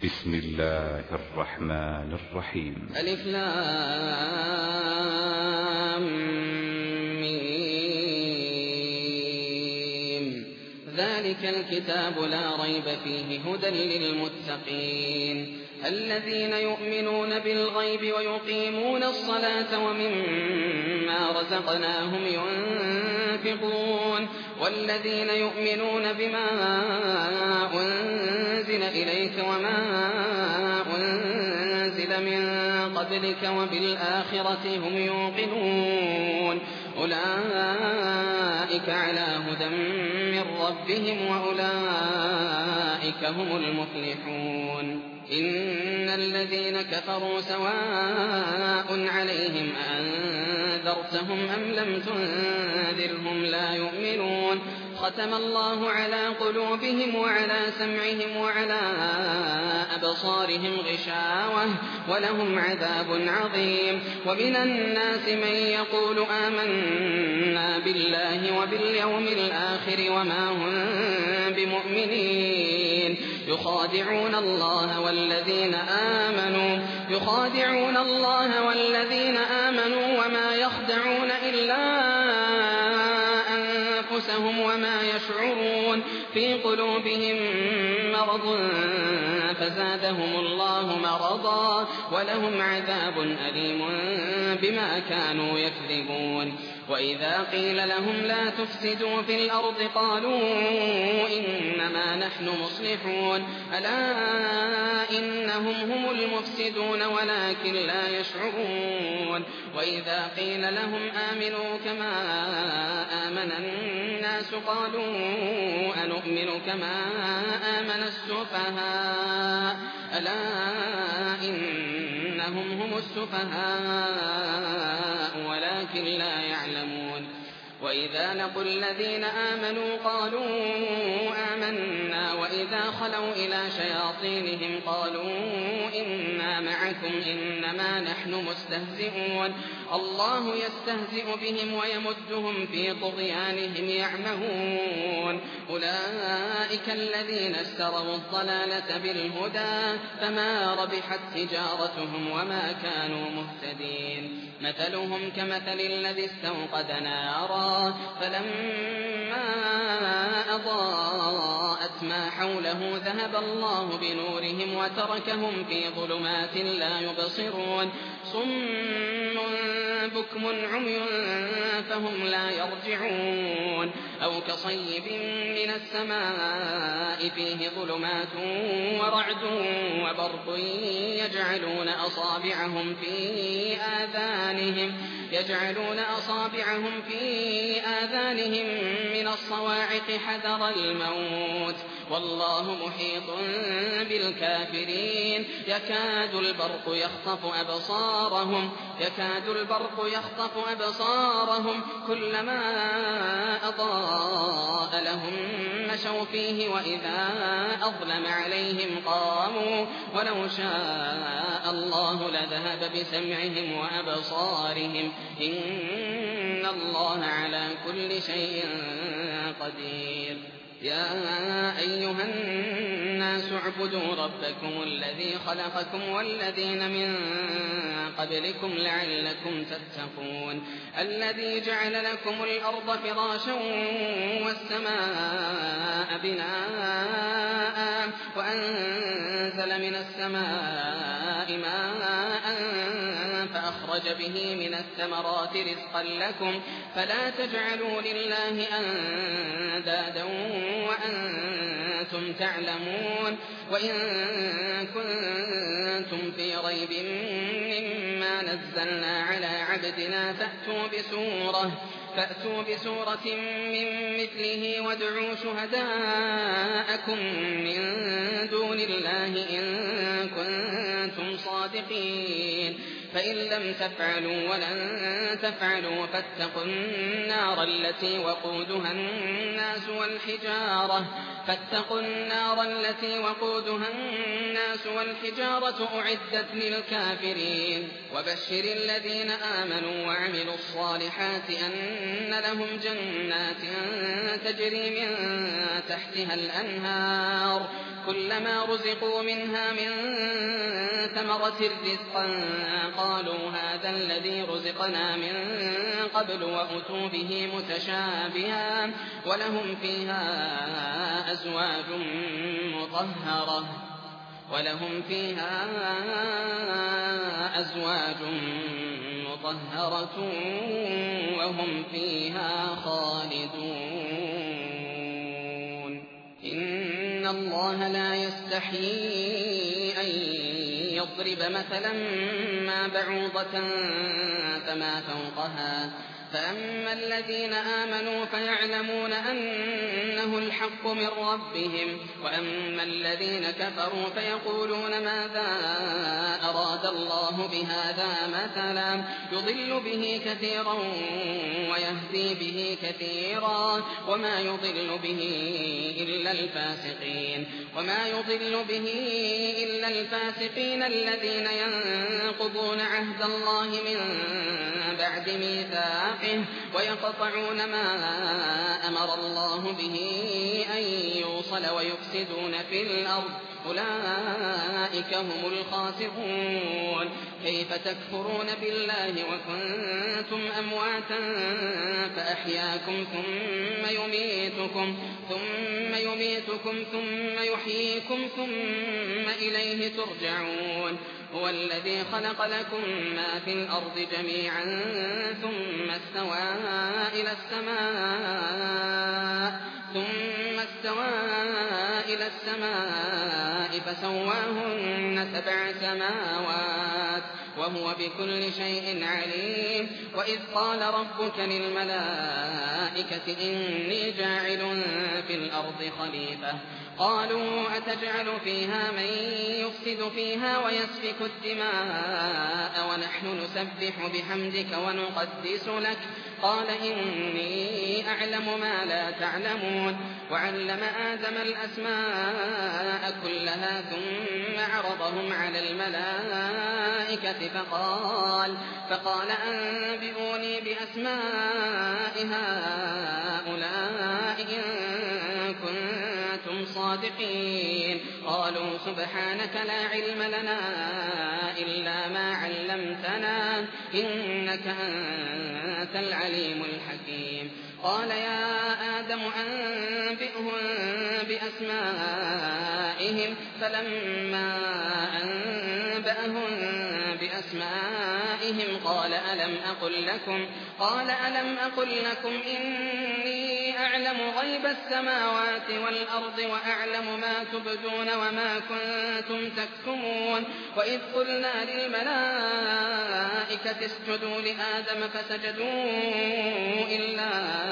بسم الله الرحمن الرحيم. ألف لام ميم. ذلك الكتاب لا ريب فيه هدى للمتقين الذين يؤمنون بالغيب ويقيمون الصلاة ومما رزقناهم ينفقون والذين يؤمنون بما أنزل إليك وما أنزل من قبلك وبالآخرة هم يوقنون أولئك على هدى من ربهم وأولئك هم المفلحون إن الذين كفروا سواء عليهم أنذرتهم أم لم تنذرهم لا يؤمنون ختم الله على قلوبهم وعلى سمعهم وعلى أبصارهم غشاوة ولهم عذاب عظيم ومن الناس من يقول آمنا بالله وباليوم الآخر وما هم بمؤمنين يخادعون الله والذين آمنوا وما يخدعون إلا أنفسهم وما يشعرون في قلوبهم مرض فزادهم الله مرضا ولهم عذاب أليم بما كانوا يكذبون وإذا قيل لهم لا تفسدوا في الأرض قالوا إنما نحن مصلحون ألا إنهم هم المفسدون ولكن لا يشعرون وإذا قيل لهم آمنوا كما آمن الناس قالوا أنؤمن كما آمن السفهاء ألا إنهم هم السفهاء ولكن لا يعلمون وإذا لقوا الذين آمنوا قالوا آمنا وإذا خلوا إلى شياطينهم قالوا إنا معكم إنما نحن مستهزئون الله يستهزئ بهم ويمدهم في طغيانهم يعمهون أولئك الذين اشتروا الضلالة بالهدى فما ربحت تجارتهم وما كانوا مهتدين مثلهم كمثل الذي استوقد نارا فلما أضاءت ما حوله ذهب الله بنورهم وتركهم في ظلمات لا يبصرون صم بكم عمي فهم لا يرجعون أو كصيب من السماء فيه ظلمات ورعد وبرق يجعلون أصابعهم في آذانهم من الصواعق حذر الموت والله محيط بالكافرين يكاد البرق يخطف أبصارهم كلما أضاء لهم مشوا فيه وإذا أظلم عليهم قاموا ولو شاء الله لذهب بسمعهم وأبصارهم إن الله على كل شيء قدير يا أيها الناس اعبدوا ربكم الذي خلقكم والذين من قبلكم لعلكم تتقون الذي جعل لكم الأرض فراشا والسماء بناء وأنزل من السماء ماء فأخرج به من الثمرات رزقا لكم فلا تجعلوا لله أندادا وأنتم تعلمون وإن كنتم في ريب مما نزلنا على عبدنا فأتوا بسورة من مثله وادعوا شهداءكم من دون الله إن كنتم صادقين فإن لم تفعلوا ولن تفعلوا فاتقوا النار التي وقودها الناس والحجارة أعدت للكافرين وبشر الذين آمنوا وعملوا الصالحات أن لهم جنات تجري من تحتها الأنهار كلما رزقوا منها من ثمرة رزقا قالوا هذا الذي رزقنا من قبل وأتوا به متشابها ولهم فيها أزواج مطهرة وهم فيها خالدون إن الله لا يستحيي أن يضرب مثلا ما بعوضة فما فوقها فأما الذين آمنوا فيعلمون أنه الحق من ربهم وأما الذين كفروا فيقولون ماذا أراد الله بهذا مثلا يضل به كثيرا ويهدي به كثيرا وما يضل به إلا الفاسقين الذين ينقضون عهد الله من بعد ميثاقه ويقطعون ما أمر الله به أن يوصل ويفسدون في الأرض أولئك هم الخاسرون كيف تكفرون بالله وكنتم أمواتا فأحياكم ثم يميتكم ثم يحييكم ثم إليه ترجعون هو الذي خلق لكم ما في الأرض جميعا ثم استوى إلى السماء فسواهن 7 سماوات وهو بكل شيء عليم وإذ قال ربك للملائكة إني جاعل في الأرض خليفة قالوا أتجعل فيها من يفسد فيها ويسفك الدماء ونحن نسبح بحمدك ونقدس لك قال إني أعلم ما لا تعلمون وعلم آدم الأسماء كلها ثم عرضهم على الملائكة فقال أنبئوني بأسماء هؤلاء إن كنتم صادقين قالوا سبحانك لا علم لنا إلا ما علمتنا إنك أنت العليم الحكيم قال يا آدم أنبئهم بأسمائهم فلما أنبأهم بأسمائهم قال ألم أقل لكم إني أعلم غيب السماوات والأرض وأعلم ما تبدون وما كنتم تكتمون وإذ قلنا للملائكة اسجدوا لآدم فسجدوا إلا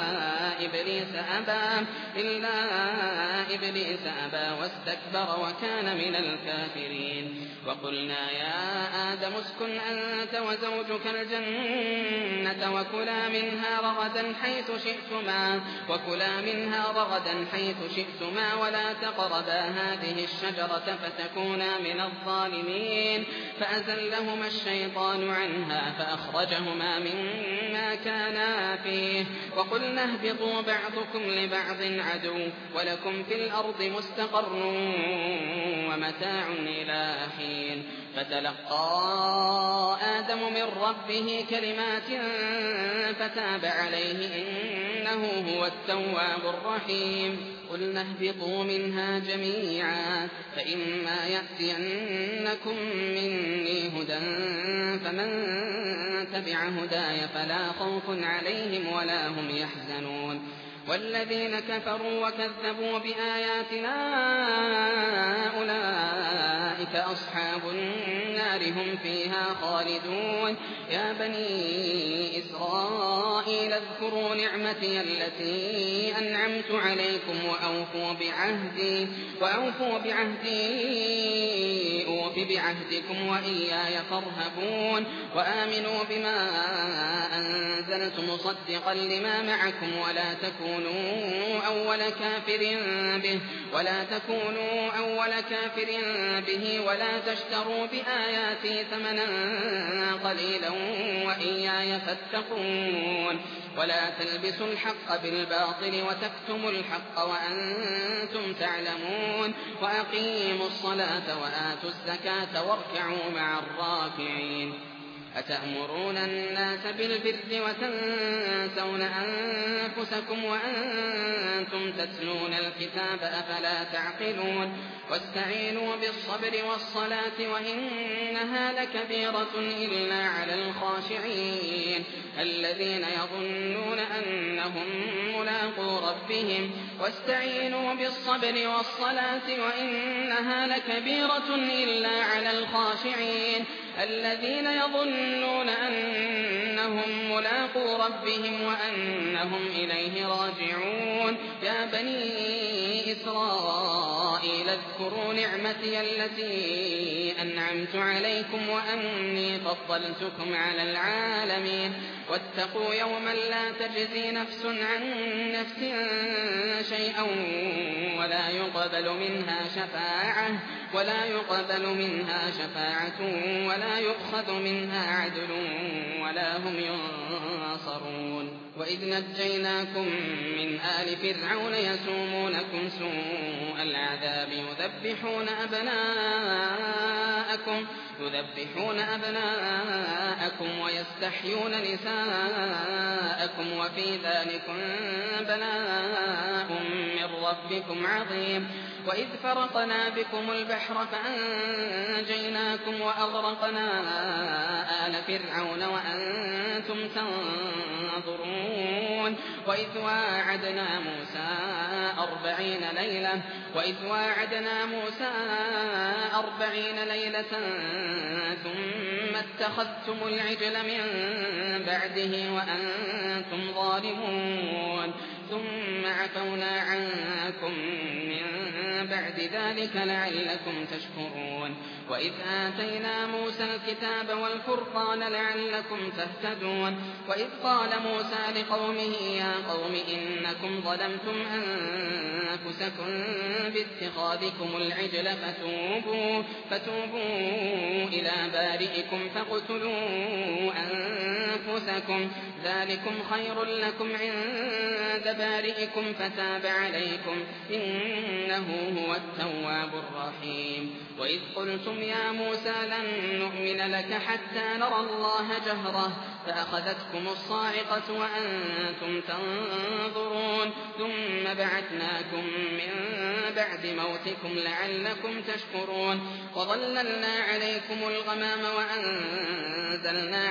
إبليس أبى واستكبر وكان من الكافرين وقلنا يا آدم اسكن أنت وزوجك الجنة وكلا منها رغدا حيث شئتما ولا تقربا هذه الشجرة فتكونا من الظالمين فأزلهما الشيطان عنها فأخرجهما مما كانا فيه وقلنا اهبطوا بعضكم لبعض عدو ولكم في الأرض مستقر ومتاع إلى حين فتلقى آدم من ربه كلمات فتاب عليه إنه هو التواب الرحيم قلنا اهبطوا منها جميعا فإما يأتينكم مني هدى فمن تبع هداي فلا خوف عليهم ولا هم يحزنون والذين كفروا وكذبوا بآياتنا أولئك أصحاب النار هم فيها خالدون يا بني إسرائيل اذكروا نعمتي التي أنعمت عليكم وأوفوا بعهدي أوف الْأُوفِ بِعَهْدِكُمْ وَإِيَّايَ فَارْهَبُونِ وَآمِنُوا بِمَا أَنزَلْتُ مُصَدِّقًا لِّمَا مَعَكُمْ وَلَا تكونوا أَوَّلَ كَافِرٍ بِهِ وَلَا تَشْتَرُوا بِآيَاتِي ثَمَنًا قَلِيلًا وَإِيَّايَ فَاتَّقُونِ وَلَا تَلْبِسُوا الْحَقَّ بِالْبَاطِلِ وَتَكْتُمُوا الْحَقَّ وَأَنتُمْ تَعْلَمُونَ وَأَقِيمُوا الصَّلَاةَ وَآتُوا الزَّكَاةَ وَارْكَعُوا مَعَ الرَّاكِعِينَ أَتَأْمُرُونَ النَّاسَ بِالْبِرِّ وَتَنسَوْنَ أَنفُسَكُمْ وَأَنتُمْ تَتْلُونَ الْكِتَابَ ۚ أَفَلَا تَعْقِلُونَ وَاسْتَعِينُوا بِالصَّبْرِ وَالصَّلَاةِ وَإِنَّهَا لَكَبِيرَةٌ إِلَّا عَلَى الْخَاشِعِينَ الَّذِينَ يَظُنُّونَ أَنَّهُم مُّلَاقُو رَبِّهِمْ وَاسْتَعِينُوا بِالصَّبْرِ وَالصَّلَاةِ وَإِنَّهَا لَكَبِيرَةٌ إِلَّا عَلَى الْخَاشِعِينَ الَّذِينَ يَظُنُّونَ أَنَّهُم مُّلَاقُو رَبِّهِمْ وَأَنَّهُمْ إِلَيْهِ رَاجِعُونَ يَا بَنِي إِسْرَائِيلَ اذْكُرُوا نِعْمَتِيَ الَّتِي أَنْعَمْتُ عَلَيْكُمْ وَأَنِّي فَضَّلْتُكُمْ عَلَى الْعَالَمِينَ وَاتَّقُوا يَوْمًا لَّا تَجْزِي نَفْسٌ عَن نَّفْسٍ شَيْئًا وَلَا يُقْبَلُ مِنْهَا شَفَاعَةٌ وَلَا يُؤْخَذُ مِنْهَا عَدْلٌ وَلَا هُمْ يُنصَرُونَ وَإِذْ نَجَّيْنَاكُم مِّنْ آلِ فِرْعَوْنَ يَسُومُونَكُمْ سُوءَ الْعَذَابِ يُذَبِّحُونَ أَبْنَاءَكُمْ وَيَسْتَحْيُونَ نِسَاءَكُمْ وَفِي ذَٰلِكُم بَلَاءٌ مِّن رَّبِّكُمْ عَظِيمٌ وَإِذْ فَرَقْنَا بِكُمُ الْبَحْرَ فَأَنجَيْنَاكُمْ وَأَغْرَقْنَا آلَ فِرْعَوْنَ وَأَنتُمْ تَنظُرُونَ وَإِذْ وَاعَدْنَا مُوسَىٰ 40 لَيْلَةً ثُمَّ اتَّخَذْتُمُ الْعِجْلَ مِن بَعْدِهِ وَأَنتُمْ ظَالِمُونَ ثُمَّ عَفَوْنَا عَنكُم مِّن بَعْدِ ذَٰلِكَ لَعَلَّكُمْ تَشْكُرُونَ وَإِذْ آتَيْنَا مُوسَى الْكِتَابَ وَالْفُرْقَانَ لَعَلَّكُمْ تَهْتَدُونَ وَإِذْ قَالَ مُوسَىٰ لِقَوْمِهِ يَا قَوْمِ إِنَّكُمْ ظَلَمْتُمْ أَنفُسَكُم بِاتِّخَاذِكُمُ الْعِجْلَ فَتُوبُوا إِلَىٰ بَارِئِكُمْ فَاقْتُلُوا أَنفُسَكُمْ ذَٰلِكُمْ خَيْرٌ لَّكُمْ عِندَ بَارِئِكُمْ فَتَابَ عَلَيْكُمْ إِنَّهُ هُوَ التَّوَّابُ الرَّحِيمُ وَإِذْ قُلْتُمْ يَا مُوسَىٰ لَن نُّؤْمِنَ لَكَ حَتَّىٰ نَرَى اللَّهَ جَهْرَةً فَأَخَذَتْكُمُ الصَّاعِقَةُ وَأَنتُمْ تَنظُرُونَ ثُمَّ بَعَثْنَاكُم مِّن بَعْدِ مَوْتِكُمْ لَعَلَّكُمْ تَشْكُرُونَ وَظَلَّلْنَا عَلَيْكُمُ الْغَمَامَ وَأَنزَلْنَا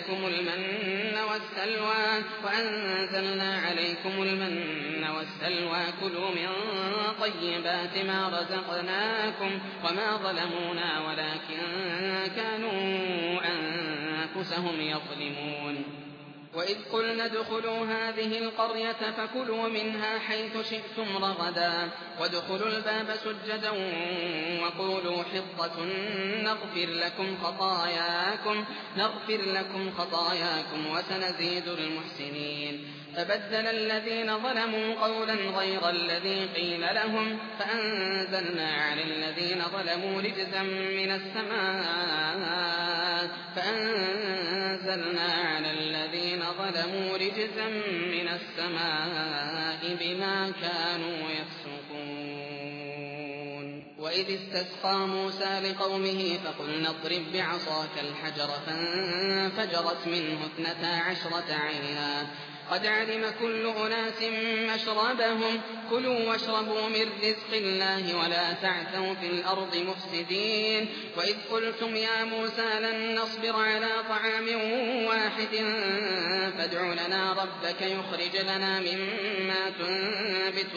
عَلَيْكُمُ الْمَنَّ وَالسَّلْوَىٰ كُلُوا مِن طَيِّبَاتِ مَا رَزَقْنَاكُمْ وَمَا ظَلَمُونَا وَلَٰكِن كَانُوا أَنفُسَهُمْ يَظْلِمُونَ وَإِذْ قُلْنَا ادْخُلُوا هَٰذِهِ الْقَرْيَةَ فَكُلُوا مِنْهَا حَيْثُ شِئْتُمْ رَغَدًا وَادْخُلُوا الْبَابَ سُجَّدًا وَقُولُوا حِطَّةٌ نَّغْفِرْ لَكُمْ خَطَايَاكُمْ وَسَنَزِيدُ الْمُحْسِنِينَ فَبَدَّلَ الَّذِينَ ظَلَمُوا قَوْلًا غَيْرَ الَّذِي قِيلَ لَهُمْ فَأَنزَلْنَا عَلَى الَّذِينَ ظَلَمُوا رِجْزًا مِّنَ السَّمَاءِ بِمَا كَانُوا يَفْسُقُونَ وَإِذِ اسْتَسْقَىٰ مُوسَىٰ لِقَوْمِهِ فَقُلْنَا اضْرِب بِّعَصَاكَ الْحَجَرَ فَانفَجَرَتْ مِنْهُ 12 عَيْنًا قَدْ عَلِمَ كُلُّ أُنَاسٍ مَّشْرَبَهُمْ كُلُوا وَاشْرَبُوا مِن رِّزْقِ اللَّهِ وَلَا تَعْثَوْا فِي الْأَرْضِ مُفْسِدِينَ وَإِذْ قُلْتُمْ يَا مُوسَىٰ لَن نَّصْبِرَ عَلَىٰ طَعَامٍ وَاحِدٍ فَادْعُ لَنَا رَبَّكَ يُخْرِجْ لَنَا مِمَّا تُنبِتُ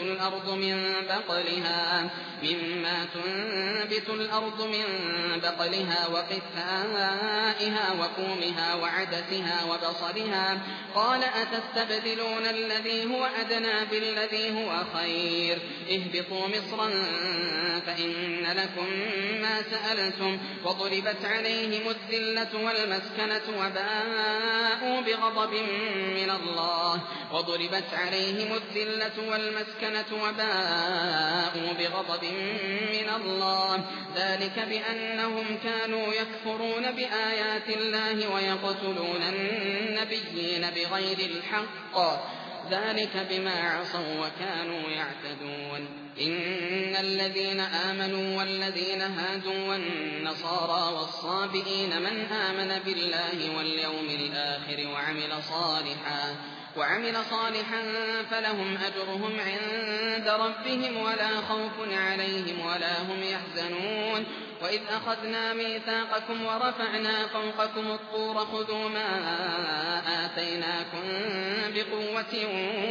الْأَرْضُ مِن بَقْلِهَا وَقِثَّائِهَا وَفُومِهَا وَعَدَسِهَا وَبَصَلِهَا قَالَ أَتَتَّبِعُونَ أتستبدلون الذي هو أدنى بالذي هو خير اهبطوا مصرا فإن لكم ما سألتم وضربت عليهم الذلة والمسكنة وباءوا بغضب من الله ذلك بأنهم كانوا يكفرون بآيات الله ويقتلون النبيين بغير الحق ذلك بما عصوا وكانوا يعتدون إن الذين آمنوا والذين هادوا والنصارى والصابئين من آمن بالله واليوم الآخر وعمل صالحا فلهم أجرهم عند ربهم ولا خوف عليهم ولا هم يحزنون وإذ أخذنا ميثاقكم ورفعنا فوقكم الطور خذوا ما آتيناكم بقوة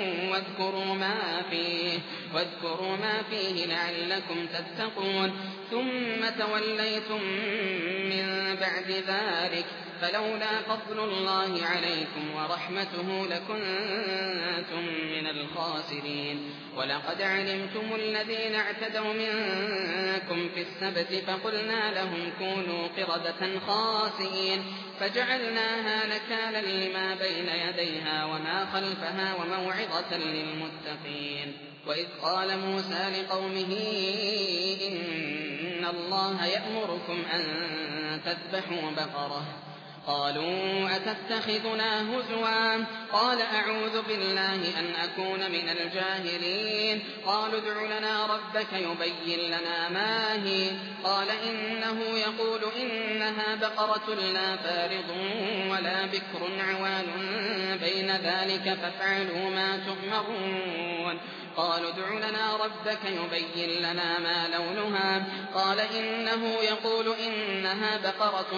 واذكروا ما فيه لعلكم تتقون ثم توليتم من بعد ذلك فلولا فضل الله عليكم ورحمته لكنتم من الخاسرين ولقد علمتم الذين اعتدوا منكم في السبت فقلنا لهم كونوا قردة خاسئين فجعلناها نكالا لما بين يديها وما خلفها وموعظة للمتقين وإذ قال موسى لقومه إن الله يأمركم أن تذبحوا بقرة قالوا أتتخذنا هزوا قال أعوذ بالله أن أكون من الجاهلين قالوا ادع لنا ربك يبين لنا ما هي قال إنه يقول إنها بقرة لا فارض ولا بكر عوان بين ذلك فافعلوا ما تؤمرون قالوا ادع لنا ربك يبين لنا ما لونها قال إنه يقول إنها بقرة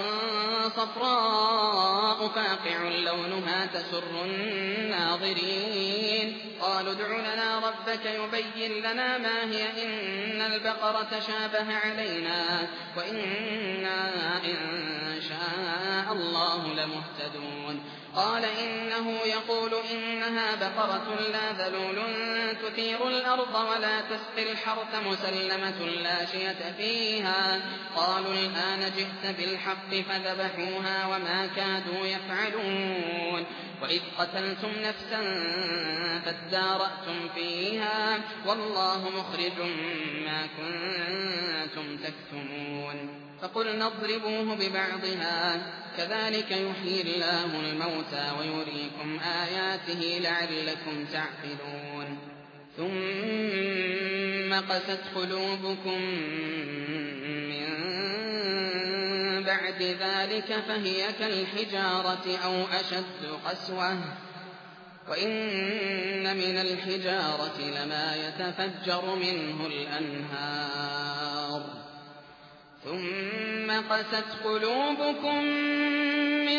صفراء فاقع لونها تسر الناظرين قالوا ادع لنا ربك يبين لنا ما هي إن البقرة شابه علينا وإنا إن شاء الله لمهتدون قال إنه يقول إنها بقرة لا ذلول تثير الأرض ولا تسقي الحرث مسلمة لا شية فيها قالوا الآن جئت بالحق فذبحوها وما كادوا يفعلون وإذ قتلتم نفسا فادارأتم فيها والله مخرج ما كنتم تكتمون فقلنا اضربوه ببعضها كذلك يحيي الله الموتى ويريكم آياته لعلكم تعقلون ثم قست قلوبكم من بعد ذلك فهي كالحجارة أو أشد قسوة وإن من الحجارة لما يتفجر منه الأنهار ثم قست قلوبكم من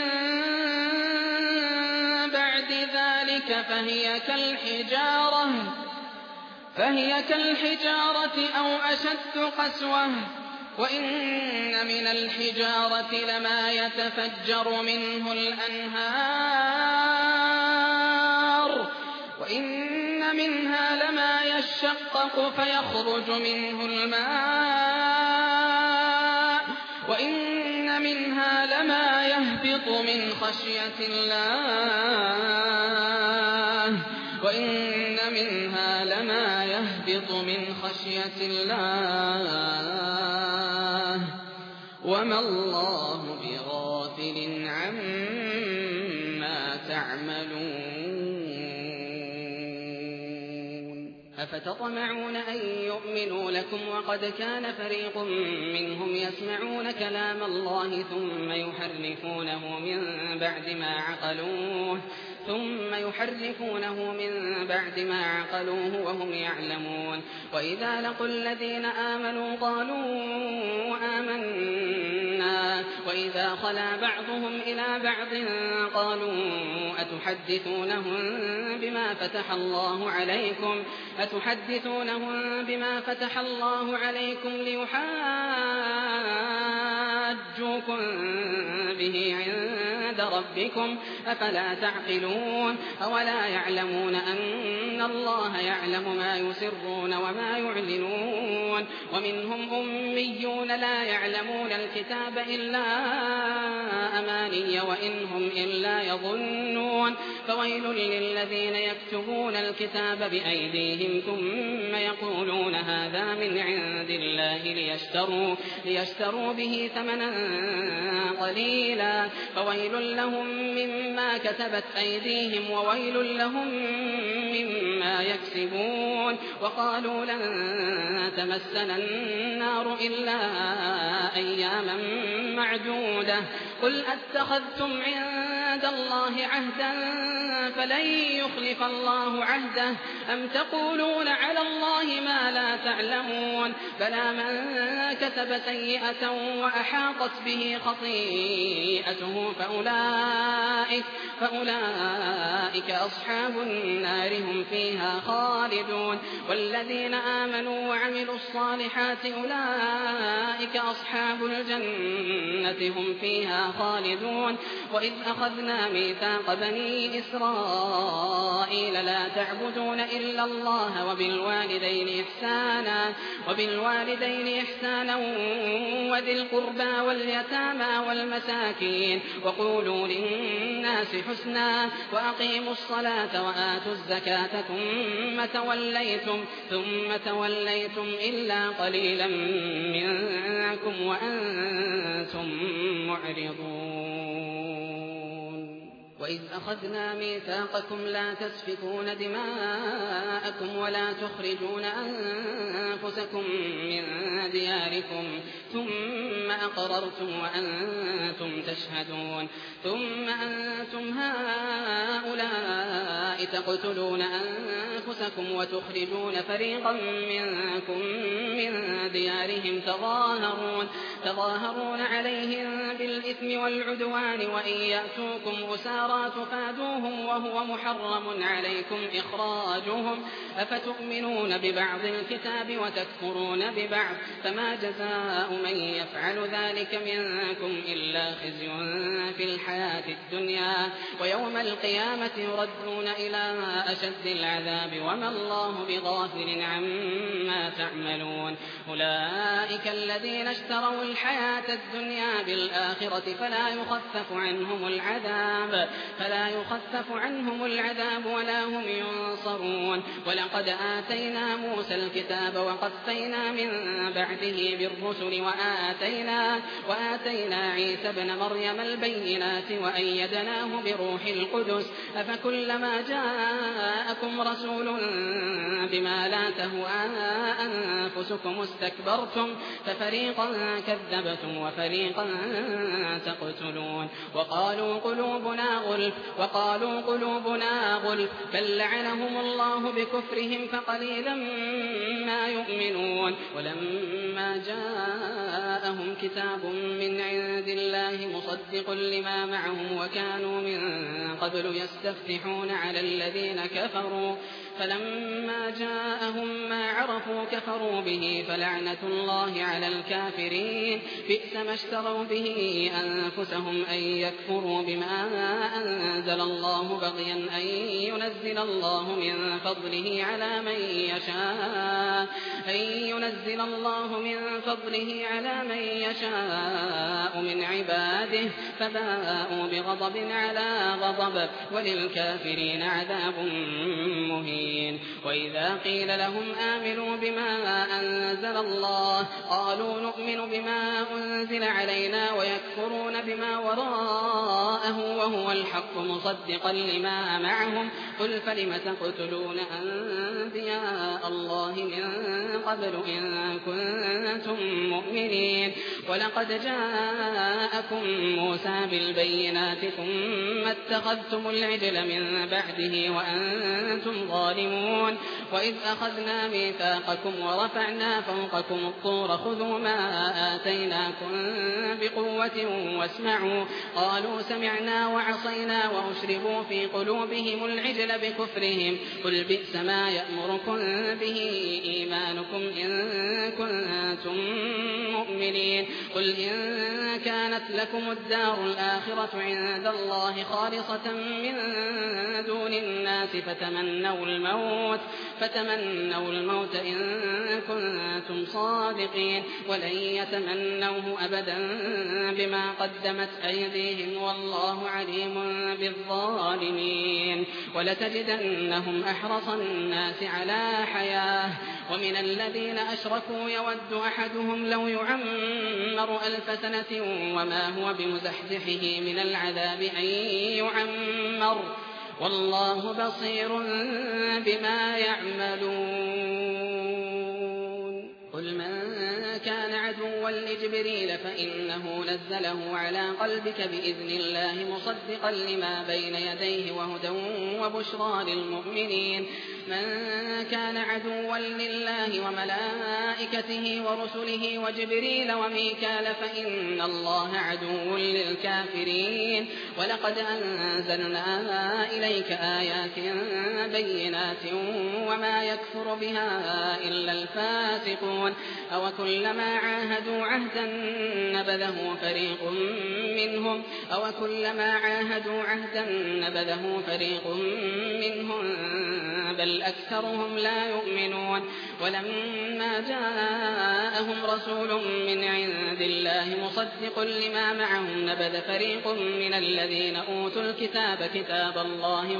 بعد ذلك فهي كالحجارة أو أشد قسوة وإن من الحجارة لما يتفجر منه الأنهار وإن منها لما يشقق فيخرج منه الماء وإن منها لما يهبط من خشية الله وما الله بغافل عما تعملون أفتطمعون أن يؤمنوا لكم وقد كان فريق منهم يسمعون كلام الله ثم يحرفونه من بعد ما عقلوه وهم يعلمون وإذا لقوا الذين آمنوا قالوا آمنا وإذا خلا بعضهم إلى بعض قالوا أتحدثونهم بما فتح الله عليكم ليحاجوكم حاجوكم به عند ربكم أفلا تعقلون أولا يعلمون أن الله يعلم ما يسرون وما يعلنون ومنهم أميون لا يعلمون الكتاب إلا أماني وإن هم إلا يظنون فويل للذين يكتبون الكتاب بأيديهم ثم يقولون هذا من عند الله ليشتروا به ثمنا قليلا فويل لهم مما كتبت أيديهم وويل لهم مما يكسبون وقالوا لن تمسنا النار إلا أياما معدودة قل أتخذتم عند الله عهدا فلن يخلف الله عهده أم تقولون على الله ما لا تعلمون بلى من كسب سيئة وأحاطت به خطيئته فأولئك أصحاب النار هم فيها خالدون والذين آمنوا وعملوا الصالحات أولئك أصحاب الجنة هم فيها خالدون وإذ أخذنا ميثاق بني إسرائيل لا تعبدون إلا الله وبالوالدين إحسانا وذي القربى واليتامى والمساكين وقولوا للناس حسنا وأقيموا الصلاة وآتوا الزكاة ثم توليتم إلا قليلا منكم وأنتم معرضون وإذ أخذنا ميثاقكم لا تسفكون دماءكم ولا تخرجون أنفسكم من دياركم ثم أقررتم وأنتم تشهدون ثم أنتم هؤلاء تقتلون أنفسكم وتخرجون فريقا منكم من ديارهم تظاهرون عليهم بالإثم والعدوان وإن يأتوكم أسارى تفادوهم وهو محرم عليكم إخراجهم أفتؤمنون ببعض الكتاب وتكفرون ببعض فما جزاء من يفعل ذلك منكم إلا خزي في الحياة الدنيا ويوم القيامة يردون إلى أشد العذاب وما الله بغافل عما تعملون أولئك الذين اشتروا الحياة الدنيا بالآخرة فلا يخفف عنهم العذاب ولا هم ينصرون ولقد آتينا موسى الكتاب وقفينا من بعده بالرسل وآتينا عيسى ابن مريم البينات وأيدناه بروح القدس أفكلما جاءكم رسول بما لا تهوى أنفسكم استكبرتم ففريقا كذبتم وفريقا تقتلون وقالوا قلوبنا غلف بل لعنهم الله بكفرهم فقليلا ما يؤمنون ولما جاءهم كتاب من عند الله مصدق لما معهم وكانوا من قبل يستفتحون على الذين كفروا فلما جاءهم ما عرفوا كفروا به فلعنة الله على الكافرين بئس ما اشتروا به أنفسهم أن يكفروا بما أنزل الله بغيا أن ينزل الله من فضله على من يشاء من عباده فباءوا بغضب على غضب وللكافرين عذاب مهين وإذا قيل لهم آمنوا بما أنزل الله قالوا نؤمن بما أنزل علينا ويكفرون بما وراءه وهو الحق مصدقا لما معهم قل فلم تقتلون أنبياء الله من قبل إن كنتم مؤمنين ولقد جاءكم موسى بالبينات ثم اتخذتم العجل من بعده وأنتم ظالمون وإذ أخذنا ميثاقكم ورفعنا فوقكم الطور خذوا ما آتيناكم بقوة واسمعوا قالوا سمعنا وعصينا وأشربوا في قلوبهم العجل المؤمنين بكفرهم قل بئس ما يأمركم به إيمانكم إن كنتم مؤمنين قل إن كانت لكم الدار الآخرة عند الله خالصة من دون الناس فتمنوا الموت إن كنتم صادقين ولن يتمنوه أبدا بما قدمت أيديهم والله عليم بالظالمين ولتجدنهم أحرص الناس على حياة ومن الذين أشركوا يود أحدهم لو يعمر 1000 سنة وما هو بمزحزحه من العذاب أن يعمر والله بصير بما يعملون قل من كان عدوا لجبريل فإنه نزله على قلبك بإذن الله مصدقا لما بين يديه وهدى وبشرى للمؤمنين من كان عدوا لله وملائكته ورسله وجبريل وميكال فإن الله عدو للكافرين ولقد أنزلنا إليك آيات بينات وما يكفر بها إلا الفاسقون أوكلما عاهدوا عهدا نبذه فريق منهم بل أكثرهم لا يؤمنون ولما جاءهم رسول من عند الله مصدق لما معهم نبذ فريق من الذين أوتوا الكتاب كتاب الله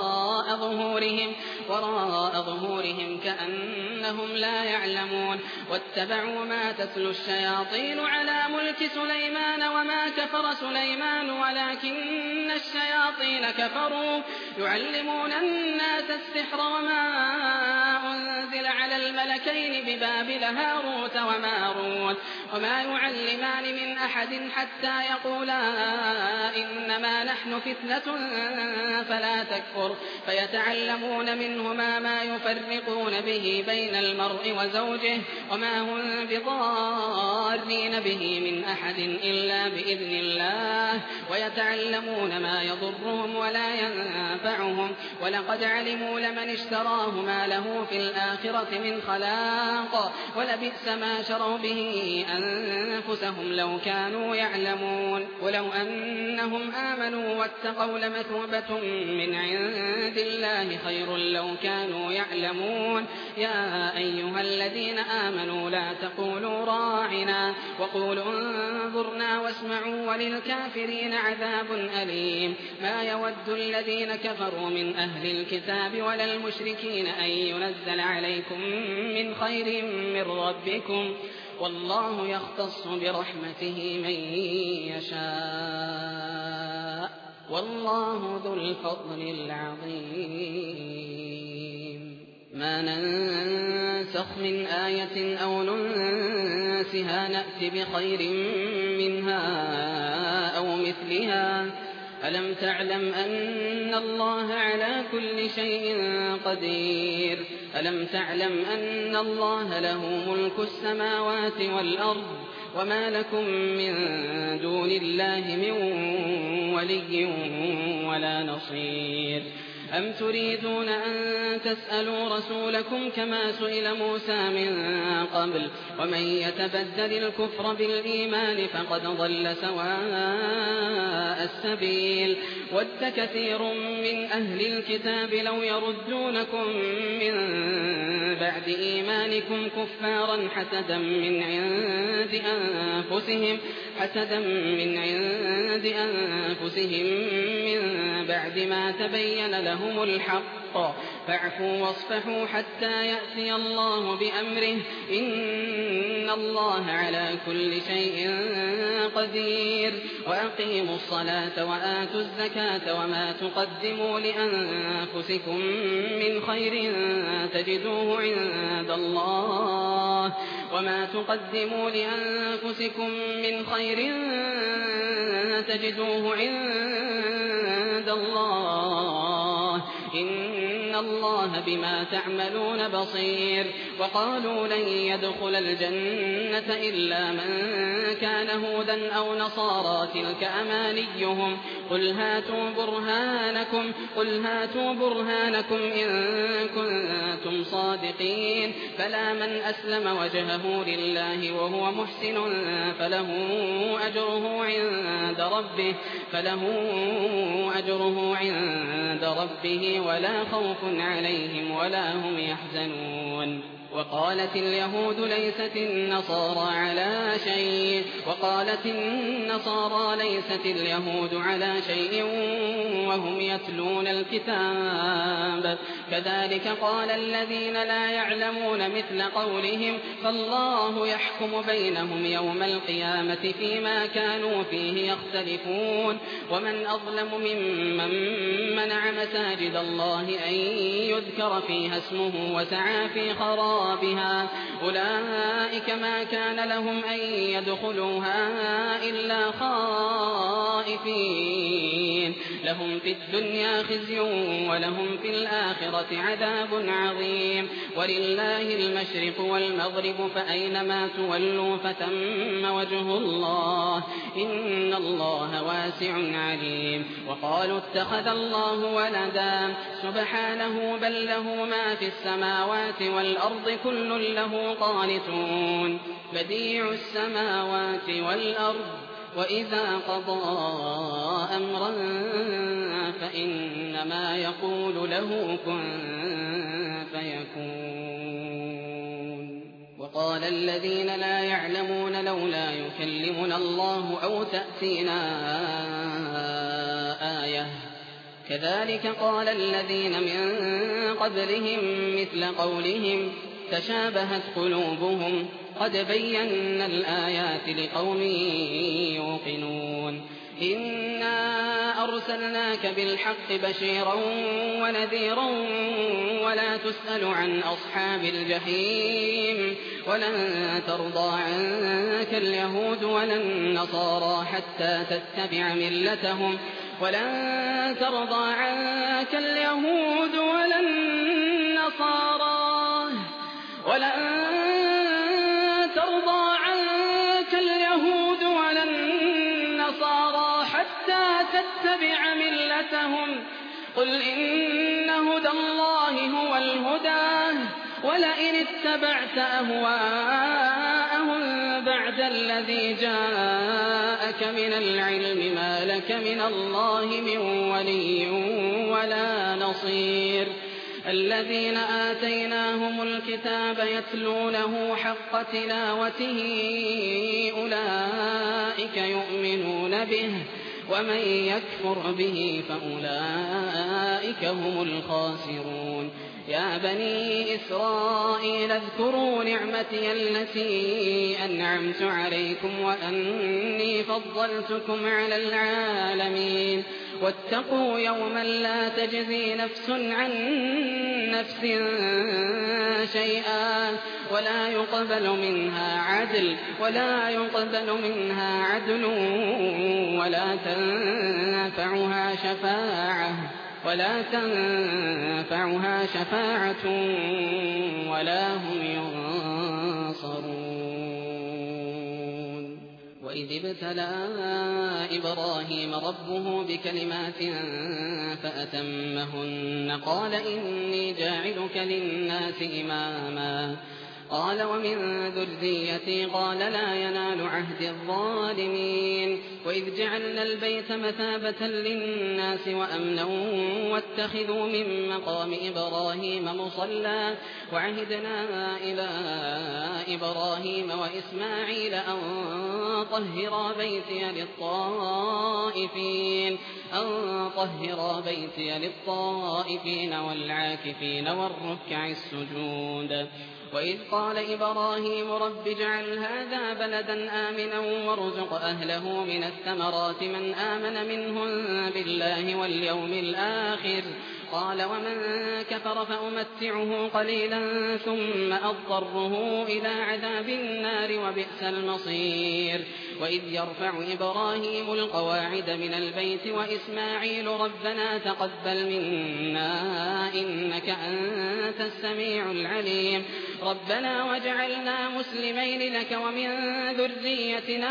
وراء ظهورهم كأنهم لا يعلمون واتبعوا ما تتلو الشياطين على ملك سليمان وما كفر سليمان ولكن الشياطين كفروا يعلمون الناس السحر وما أنزل على الملكين ببابل هاروت وماروت وما يعلمان من أحد حتى يقولا إنما نحن فتنة فلا تكفر فيتعلمون منهما ما يفرقون به بين المرء وزوجه وما هم بضارين به من أحد إلا بإذن الله ويتعلمون ما يضرهم ولا ينفعهم ولقد علموا لمن اشتراه ما له في الآخرة من خلاق ولبئس ما شروا به أنفسهم لو كانوا يعلمون ولو أنهم آمنوا واتقوا لمثوبة من عند الله خير لو كانوا يعلمون يا أيها الذين آمنوا لا تقولوا راعنا وقولوا انظرنا واسمعوا وللكافرين عذاب أليم ما يود الذين كفروا من أهل الكتاب ولا المشركين أن ينزل عليكم من خير من ربكم والله يختص برحمته من يشاء والله ذو الفضل العظيم ما ننسخ من آية أو ننسها نأت بخير منها أو مثلها ألم تعلم أن الله على كل شيء قدير ألم تعلم أن الله له ملك السماوات والأرض وما لكم من دون الله من ولي ولا نصير أم تريدون أن تسألوا رسولكم كما سئل موسى من قبل ومن يتبدل الكفر بالإيمان فقد ضل سواء السبيل ود كثير من أهل الكتاب لو يردونكم من بعد إيمانكم كفارا حسدا من عند أنفسهم من بعد ما تبين لهم الحق فاعفوا واصفحوا حتى يأتي الله بأمره إن الله على كل شيء قدير وأقيموا الصلاة وآتوا الزكاة وما تقدموا لأنفسكم من خير تجدوه عند الله إن الله بما تعملون بصير. وقالوا لن يدخل الجنة إلا من كان هودا أو نصارى تلك أمانيهم قل هاتوا برهانكم إن كنتم صادقين. فلا من أسلم وجهه لله وهو محسن فله أجره عند ربه ولا خوف عليهم ولا هم يحزنون. وقالت اليهود ليست النصارى على شيء وهم يتلون الكتاب كذلك قال الذين لا يعلمون مثل قولهم فالله يحكم بينهم يوم القيامة فيما كانوا فيه يختلفون. ومن أظلم ممن منع مساجد الله أن يذكر فيها اسمه وسعى في خرابها أولئك ما كان لهم أن يدخلوها إلا خائفين لهم في الدنيا خزي ولهم في الآخرة عذاب عظيم. ولله المشرق والمغرب فأينما تولوا فثم وجه الله إن الله واسع عليم. وقالوا اتخذ الله ولدا سبحانه بل له ما في السماوات والأرض كل له قانتون بديع السماوات والأرض وإذا قضى أمرا فإنما يقول له كن فيكون. وقال الذين لا يعلمون لولا يكلمنا الله أو تأتينا آية كذلك قال الذين من قبلهم مثل قولهم تشابهت قلوبهم قد بينا الآيات لقوم يوقنون. إنا أرسلناك بالحق بشيرا ونذيرا ولا تسأل عن أصحاب الجحيم. ولن ترضى عنك اليهود ولا النصارى حتى تتبع ملتهم قل إن هدى الله هو الهدى ولئن اتبعت أهواءهم بعد الذي جاءك من العلم ما لك من الله من ولي ولا نصير. الذين آتيناهم الكتاب يتلونه حق تلاوته أولئك يؤمنون به ومن يكفر به فأولئك هم الخاسرون. يا بني إسرائيل اذكروا نعمتي التي أنعمت عليكم وأني فضلتكم على العالمين. واتقوا يوما لا تجزي نفس عن نفس شيئا ولا يقبل منها عدل ولا تنفعها شفاعة ولا هم ينصرون. وإذ ابتلى إبراهيم ربه بكلمات فأتمهن قال إني جاعلك للناس إماما قال ومن ذريتي قال لا ينال عهد الظالمين. وإذ جعلنا البيت مثابة للناس وأمنا واتخذوا من مقام إبراهيم مصلى وعهدنا إلى إبراهيم وإسماعيل أن طهرا بيتي للطائفين والعاكفين والركع السجود. وإذ قال إبراهيم رب اجعل هذا بلدا آمنا وارزق أهله من الثمرات من آمن منهم بالله واليوم الآخر قال ومن كفر فأمتعه قليلا ثم أضطره إلى عذاب النار وبئس المصير وإذ يرفع إبراهيم القواعد من البيت وإسماعيل ربنا تقبل منا إنك أنت السميع العليم ربنا واجعلنا مسلمين لك ومن ذريتنا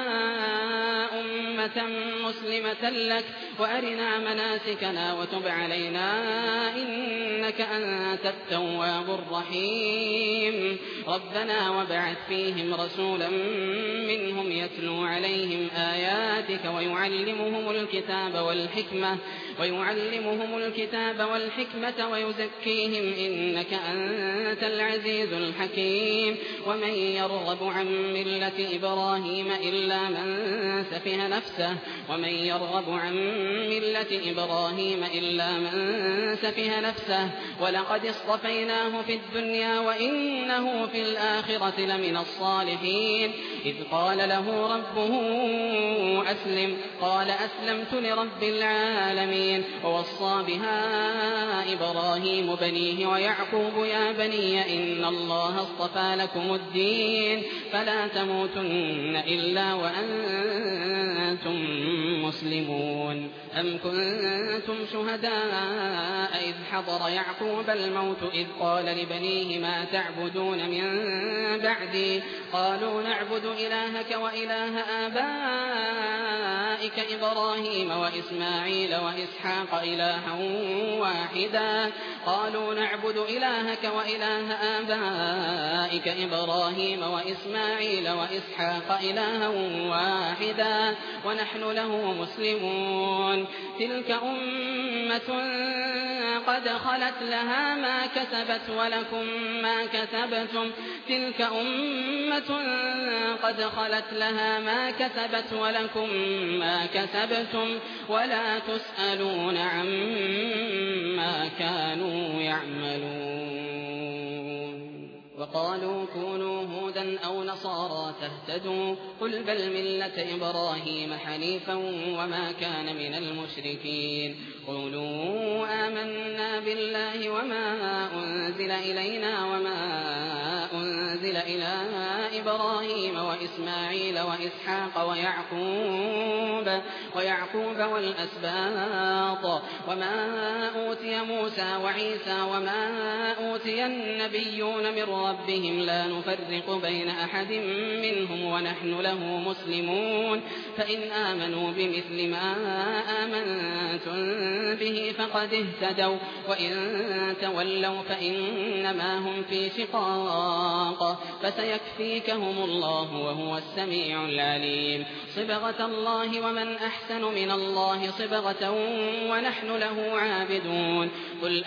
أمة مسلمة لك وأرنا مناسكنا وتب علينا إنك أنت التواب الرحيم ربنا وابعث فيهم رسولا منهم يتلو عليهم آياتك ويعلمهم الكتاب والحكمة ويزكيهم إنك أنت العزيز الحكيم ومن يرغب عن ملة إبراهيم إلا من سفه نفسه ولقد اصطفيناه في الدنيا وإنه في الآخرة لمن الصالحين إذ قال له ربه أسلم قال أسلمت لرب العالمين ووصى بها إبراهيم بنيه ويعقوب يا بني إن الله اصطفى لكم الدين فلا تموتن إلا وأنتم مسلمون أم كنتم شهداء إذ حضر يعقوب الموت إذ قال لبنيه ما تعبدون من بعدي قالوا نعبد إلهك وإله آبائك إبراهيم وإسماعيل وإسحاق إلها واحدا ونحن له مسلمون تلك أمة قد خلت لها ما كسبت ولكم ما كسبتم ولا تسألون عما كانوا يعملون وقالوا كونوا هودا أو نصارى تهتدوا قل بل ملة إبراهيم حنيفا وما كان من المشركين قولوا آمنا بالله وما أنزل إلينا وما أنزل إلى إبراهيم وإسماعيل وإسحاق ويعقوب والأسباط وما أوتي موسى وعيسى وما أوتي النبيون من ربهم لا نفرق بين أحد منهم ونحن له مسلمون فإن آمنوا بمثل ما آمنتم به فقد اهتدوا وإن تولوا فإنما هم في شقاق فسيكفيكهم الله وهو السميع العليم صبغة الله ومن أحسن من الله صبغة ونحن له عابدون قل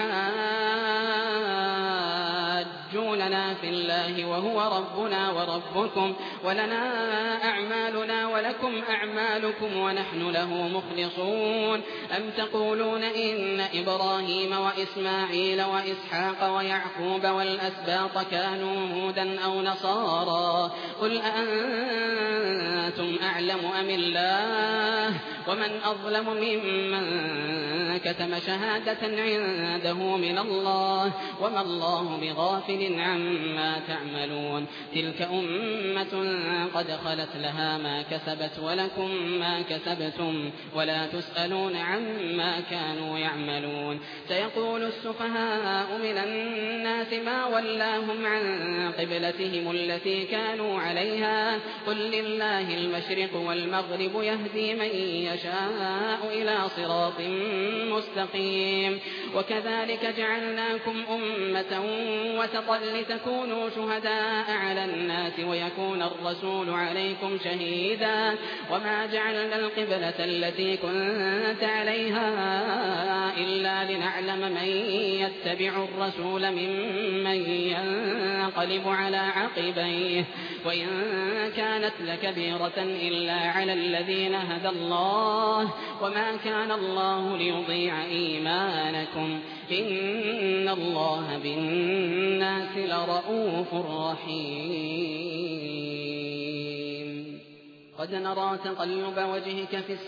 أتحاجوننا في الله وهو ربنا وربكم ولنا أعمالنا ولكم أعمالكم ونحن له مخلصون أم تقولون إن إبراهيم وإسماعيل وإسحاق ويعقوب والأسباط كانوا هودا أو نصارى قل أأنتم أعلم أم الله ومن أظلم ممن كتم شهادة عنده من الله وما الله بغافل عما تعملون تلك أمة قد خلت لها ما كسبت ولكم ما كسبتم ولا تسألون عما كانوا يعملون سيقول السفهاء من الناس ما ولاهم عن قبلتهم التي كانوا عليها قل لله المشرق والمغرب يهدي من يشاء إلى صراط مستقيم وكذلك جعلناكم أمة وسطا لتكونوا شهداء على الناس ويكون الرسول عليكم شهيدا وما جعلنا القبلة التي كنت عليها إلا لنعلم من يتبع الرسول ممن ينقلب على عقبيه وإن كانت لكبيرة إلا على الذين هدى الله وما كان الله ليضيع إيمانكم إن الله بالناس لرءوف رحيم قد نرى تقلب وجهك في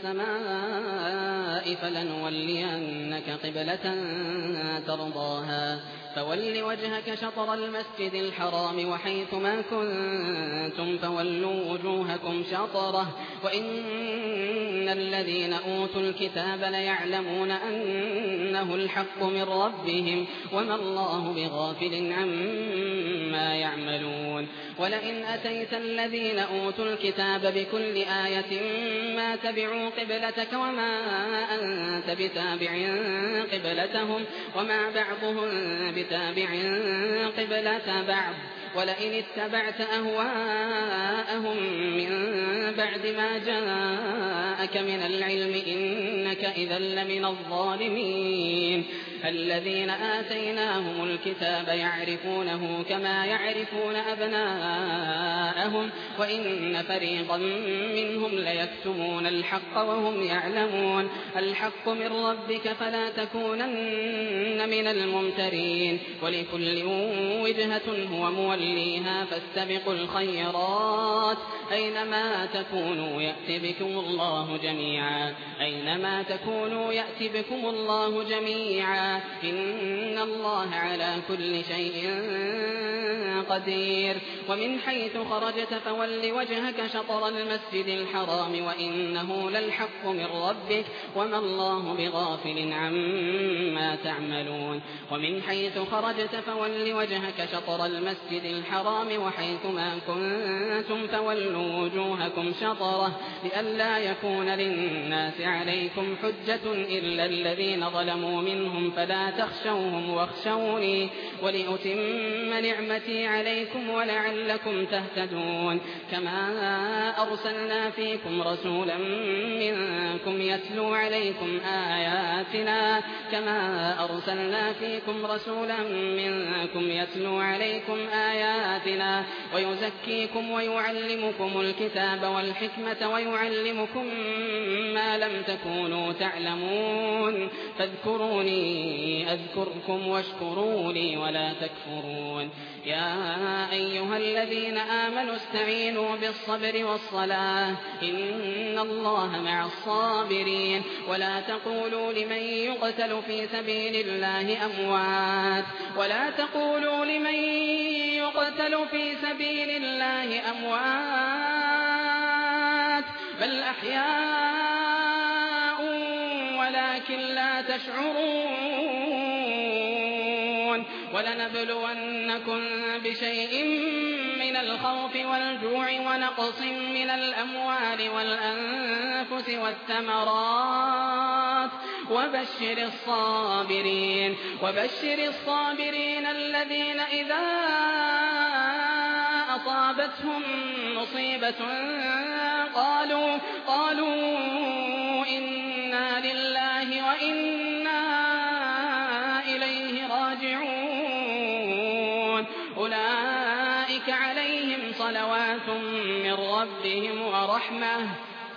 السماء فلنولينك قبلة ترضاها فول وجهك شطر المسجد الحرام وحيث ما كنتم فولوا وجوهكم شطره وإن الذين أوتوا الكتاب ليعلمون أنه الحق من ربهم وما الله بغافل عما يعملون ولئن أتيت الذين أوتوا الكتاب بكل آية ما تبعوا قبلتك وما أنت بتابع قبلتهم وما بعضهم بتابع قبلة بعض ولئن اتبعت أهواءهم من بعد ما جاءك من العلم إنك إذا لمن الظالمين الذين آتيناهم الكتاب يعرفونه كما يعرفون أبناءهم وإن فريقا منهم ليكتمون الحق وهم يعلمون الحق من ربك فلا تكونن من الممترين ولكل وجهة هو موليها فاستبقوا الخيرات أينما تكونوا يأتي بكم الله جميعا أينما تكونوا يأتي بكم الله جميعا إن الله على كل شيء قدير ومن حيث خرجت فول وجهك شطر المسجد الحرام وإنه للحق من ربك وما الله بغافل عما تعملون ومن حيث خرجت فول وجهك شطر المسجد الحرام وحيث ما كنتم فولوا وجوهكم شطره لئلا يكون للناس عليكم حجة إلا الذين ظلموا منهم فلا تخشوهم واخشوني ولأتم نعمتي عليكم ولعلكم تهتدون كما أرسلنا فيكم رسولا منكم يتلو عليكم آياتنا ويزكيكم ويعلمكم الكتاب والحكمة ويعلمكم ما لم تكونوا تعلمون فاذكروني أذكركم واشكروا لي ولا تكفرون يا أيها الذين آمنوا استعينوا بالصبر والصلاة إن الله مع الصابرين ولا تقولوا لمن يقتل في سبيل الله أموات بل أحياء ولكن لا تشعرون ولنبلونكم بشيء من الخوف والجوع ونقص من الأموال والأنفس والثمرات وبشر الصابرين الذين إذا أصابتهم مصيبة قالوا إنا لله وإنا إليه راجعون أولئك عليهم صلوات من ربهم ورحمة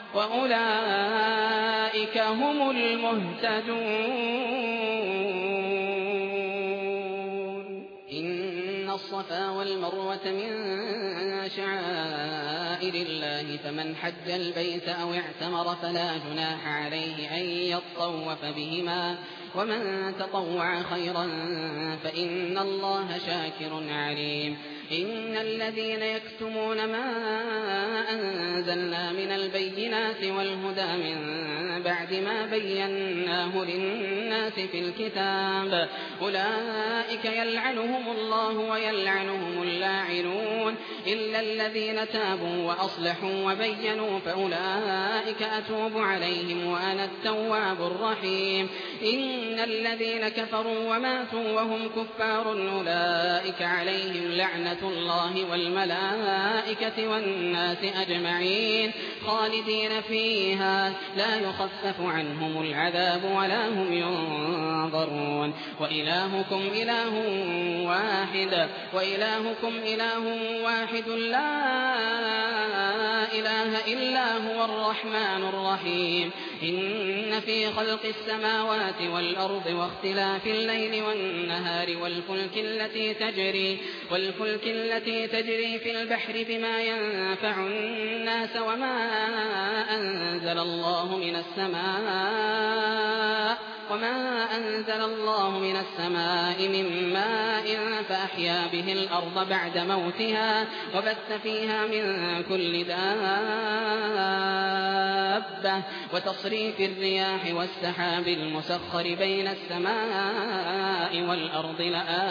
وأولئك هم المهتدون إن الصفا والمروة من شعائر الله فمن حج البيت أو اعتمر فلا جناح عليه أن يطوف بهما ومن تطوع خيرا فإن الله شاكر عليم إن الذين يكتمون ما أنزلنا من البينات والهدى من بعد ما بيناه للناس في الكتاب أولئك يلعنهم الله ويلعنهم اللاعنون إلا الذين تابوا وأصلحوا وبينوا فأولئك أتوب عليهم وأنا التواب الرحيم إن الذين كفروا وماتوا وهم كفار أولئك عليهم لعنة الله والملائكة والناس أجمعين خالدين فيها لا يخفف عنهم العذاب ولا هم ينظرون وإلهكم إله واحد لا إله إلا هو الرحمن الرحيم إن في خلق السماوات والأرض واختلاف الليل والنهار والفلك التي تجري في البحر بما ينفع الناس وما أنزل الله من السماء من ماء فأحيا به الأرض بعد موتها وبث فيها من كل دابة وتصريف الرياح والسحاب المسخر بين السماء والأرض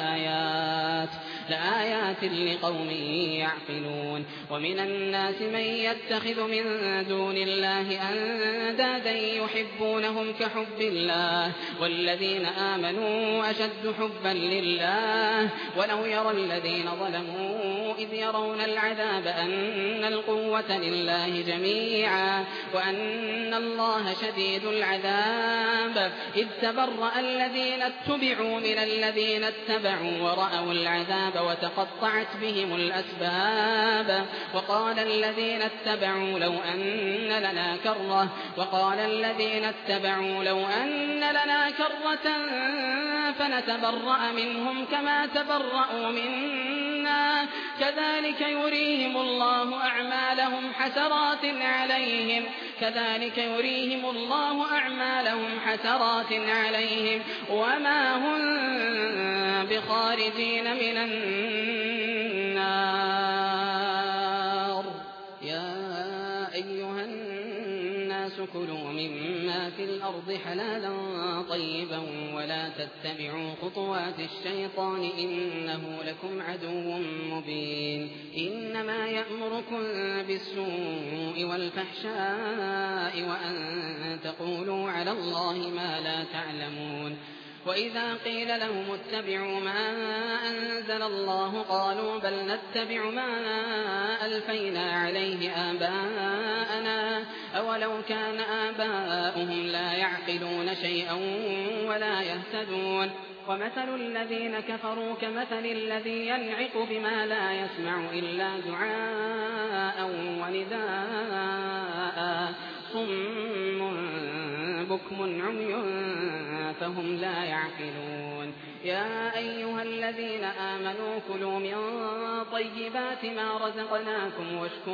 لآيات لقوم يعقلون. ومن الناس من يتخذ من دون الله أندادا يحبونهم كحب الله والذين آمنوا أشد حبا لله ولو يرى الذين ظلموا إذ يرون العذاب أن القوة لله جميعا وأن الله شديد العذاب إذ تبرأ الذين اتبعوا من الذين اتبعوا ورأوا العذاب وتقطعت بهم الأسباب وقال الذين اتبعوا لو أن لنا كرة فنتبرأ منهم كما تبرأوا منا كذلك يريهم الله أعمالهم حسرات عليهم وما هم بخارجين من النار. يا أيها الناس كلوا مما في الأرض حلالا طيبا ولا تتبعوا خطوات الشيطان إنه لكم عدو مبين. إنما يأمركم بالسوء والفحشاء وأن تقولوا على الله ما لا تعلمون. وإذا قيل لهم اتبعوا ما أنزل الله قالوا بل نتبع ما ألفينا عليه آباءنا أولو كان آباؤهم لا يعقلون شيئا ولا يهتدون. ومثل الذين كفروا كمثل الذي ينعق بما لا يسمع إلا دعاء ونداء صم بكم عمي فهم لا يعقلون. يا أيها الذين آمنوا كلوا من طيبات ما رزقناكم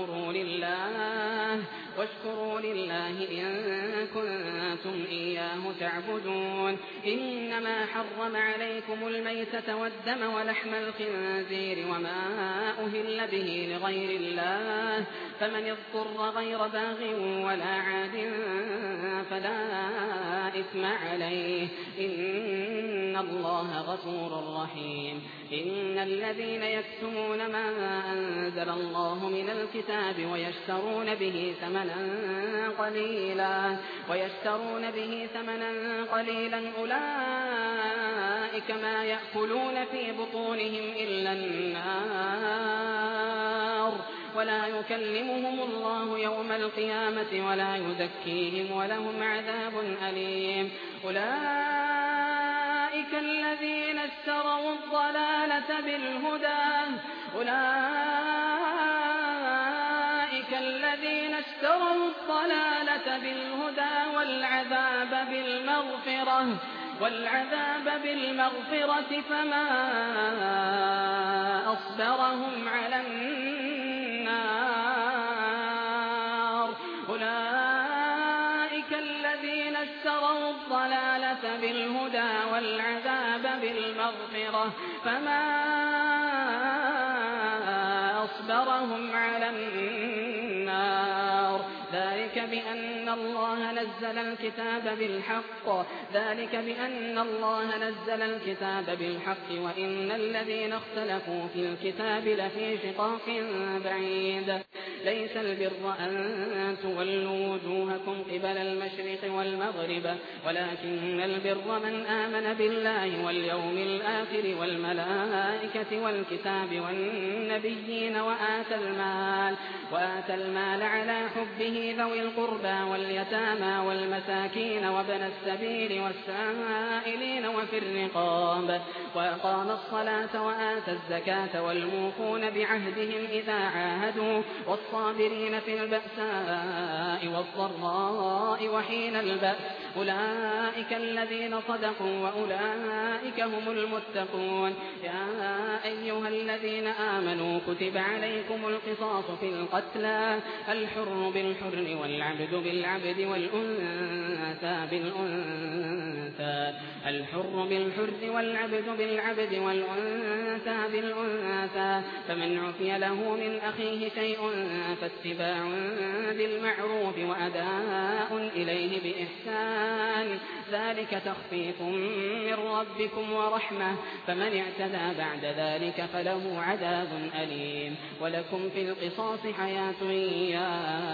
واشكروا لله إن كنتم إياه تعبدون. إنما حرم عليكم الميتة والدم ولحم الخنزير وما أهل به لغير الله فمن اضطر غير باغ ولا عاد فلا إثم عليه إن الله غفور رحيم. إن الذين يكتمون ما أنزل الله من الكتاب ويشترون به ثمنا قليلا أولئك ما يأكلون في بطونهم إلا النار ولا يكلمهم الله يوم القيامة ولا يزكيهم ولهم عذاب أليم. أولئك الذين اشتروا الضلالة بالهدى والعذاب بالمغفرة فما أصبرهم على النار. أولئك الذين اشتروا الضلالة بالهدى والعذاب بالمغفرة فما أصبرهم على النار. ذلك بأن الله نزل الكتاب بالحق وإن الذين اختلفوا في الكتاب لفي شقاق بعيد. ليس البر أن تولوا وجوهكم قبل المشرق والمغرب ولكن البر من آمن بالله واليوم الآخر والملائكة والكتاب والنبيين وآتى المال على حبه ذوي القربى واليتامى والمساكين وابن السبيل والسائلين وفي الرقاب وأقام الصلاة وآتى الزكاة والموفون بعهدهم إذا عاهدوا والصابرين في البأساء والضراء الضراء وحين البأس أولئك الذين صدقوا وأولئك هم المتقون. يا أيها الذين آمنوا كتب عليكم القصاص في القتلى الحر بالحر والعبد بالعبد والأنثى بالأنثى فمن عفي له من أخيه شيء فاتباع بالمعروف وأداء إليه بإحسان ذلك تخفيف من ربكم ورحمة فمن اعتدى بعد ذلك فله عذاب أليم. ولكم في القصاص حياة يا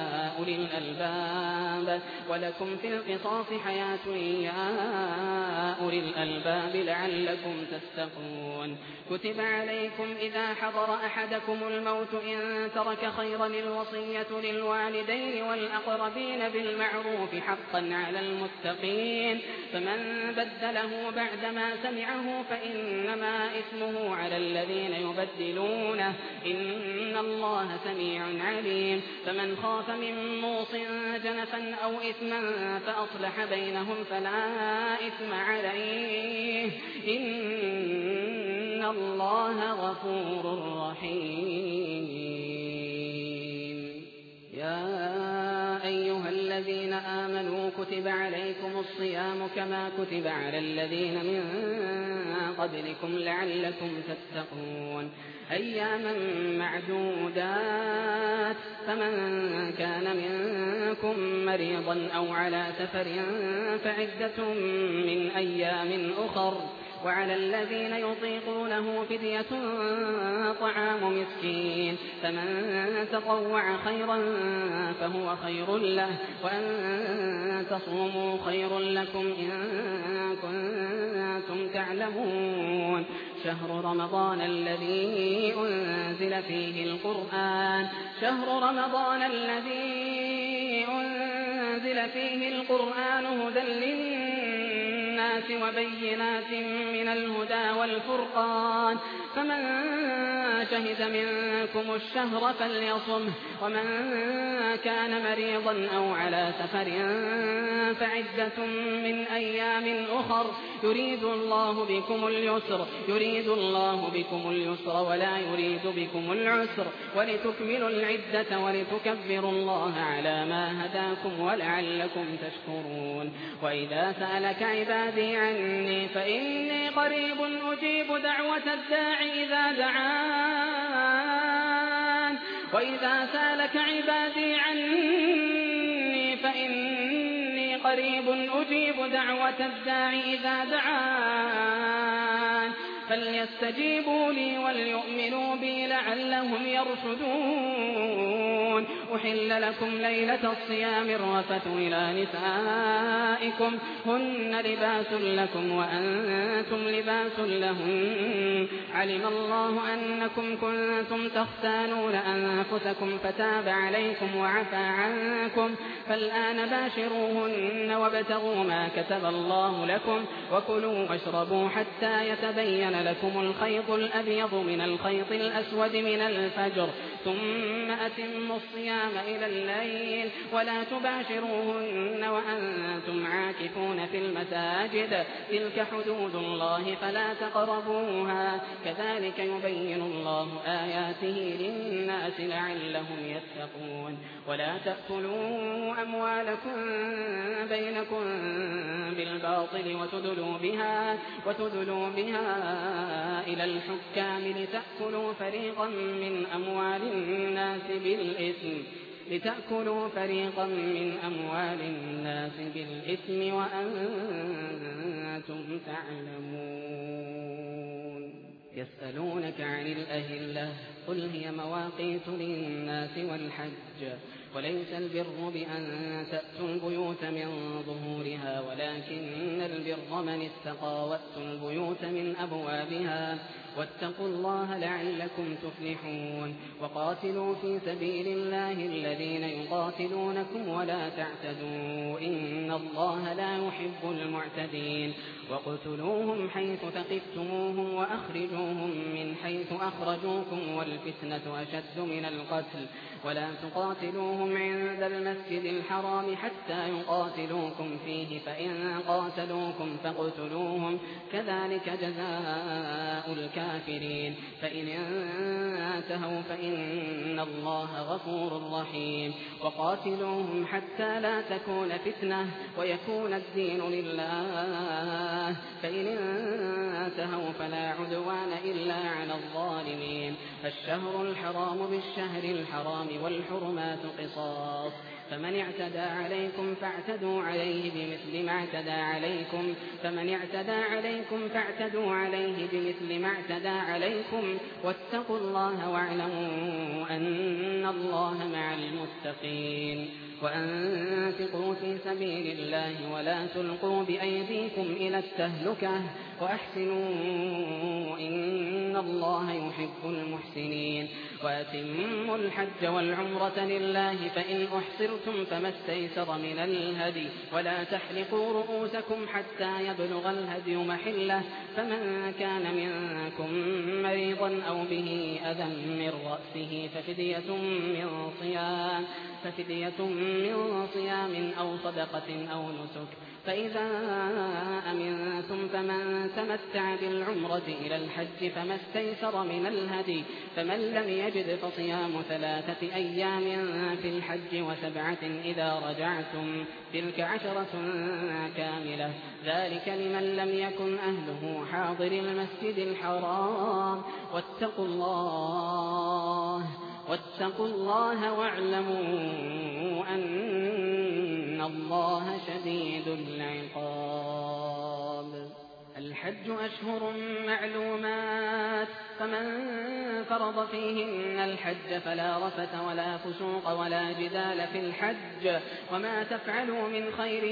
أولي الألباب لعلكم تتقون. كتب عليكم إذا حضر أحدكم الموت إن ترك خيرا الوصية للوالدين والأقربين بالمعروف حقا على المتقين فمن بدله بعدما سمعه فإنما إثمه على الذين يبدلونه إن الله سميع عليم. فمن خاف من موص جنفا أو إثما فأصلح بينهم فلا إثم عليه إن الله غفور رحيم. يا أيها الذين آمنوا كتب عليكم الصيام كما كتب على الذين من قبلكم لعلكم تتقون أياما معدودات فمن كان منكم مريضا أو على سفر فعدة من أيام أخر وعلى الذين يطيقونه فدية طعام مسكين فمن تطوع خيرا فهو خير له وأن تصوموا خير لكم إن كنتم تعلمون. شهر رمضان الذي أنزل فيه القرآن هدى للناس وبينات من الهدى والفرقان فمن شهد منكم الشهر فليصمه ومن كان مريضا أو على سفر فعدة من أيام أخر يريد الله بكم اليسر ولا يريد بكم العسر ولتكملوا العدة ولتكبروا الله على ما هداكم ولعلكم تشكرون. وإذا سألك عبادي عني فإني قريب أجيب دعوة الداع إذا دعان وإذا سألك عبادي عني فإني قريب أجيب دعوة الداع إذا دعان فليستجيبوا لي وليؤمنوا بي لعلهم يرشدون. أحل لكم ليلة الصيام الرفث إلى نسائكم هن لباس لكم وأنتم لباس لهن علم الله أنكم كنتم تختانون أنفسكم فتاب عليكم وعفى عنكم فالآن باشروهن وابتغوا ما كتب الله لكم وكلوا واشربوا حتى يتبين لكم الخيط الأبيض من الخيط الأسود من الفجر ثم أتموا الصيام إلى الليل ولا تباشروهن وأنتم عاكفون في المساجد تلك حدود الله فلا تقربوها كذلك يبين الله آياته للناس لعلهم يتقون. ولا تأكلوا أموالكم بينكم بالباطل وتدلوا بها إلى الحكام لتأكلوا فريقا من أموال الناس بالإثم وأنتم تعلمون. يسألونك عن الأهلة قل هي مواقيت للناس والحج وليس البر بأن تأتوا البيوت من ظهورها ولكن البر من اتقى وأتوا البيوت من أبوابها واتقوا الله لعلكم تفلحون. وقاتلوا في سبيل الله الذين يقاتلونكم ولا تعتدوا إن إن الله لا يحب المعتدين واقتلوهم حيث ثقفتموهم وأخرجوهم من حيث أخرجوكم والفتنة أشد من القتل ولا تقاتلوهم عند المسجد الحرام حتى يقاتلوكم فيه فإن قاتلوكم فاقتلوهم كذلك جزاء الكافرين فإن انتهوا فإن الله غفور رحيم وقاتلوهم حتى لا تكون فتنة ويكون الدين لله فإن انتهوا فلا عدوان إلا على الظالمين الشهر الحرام بالشهر الحرام والحرمات قصاص فمن اعتدى عليكم فاعتدوا عليه بمثل ما اعتدى عليكم فاعتدوا عليه بمثل ما اعتدى عليكم واتقوا الله واعلموا أن الله مع المتقين وأنفقوا في سبيل الله ولا تلقوا بأيديكم إلى التهلكة وأحسنوا إن الله يحب المحسنين وأتموا الحج والعمرة لله فإن أحصرتم فما استيسر من الهدي ولا تحلقوا رؤوسكم حتى يبلغ الهدي محله فمن كان منكم مريضا أو به أذى من رأسه ففدية من صيام أو صدقة أو نسك فإذا أمنتم فمن تمتع بالعمرة إلى الحج فما استيسر من الهدي فمن لم يجد فصيام 3 أيام في الحج و7 إذا رجعتم تلك 10 كاملة ذلك لمن لم يكن أهله حاضر المسجد الحرام واتقوا الله واعلموا أن الله شديد العقاب الحج أشهر معلومات فمن فرض فيهن الحج فلا رفث ولا فسوق ولا جدال في الحج وما تفعلوا من خير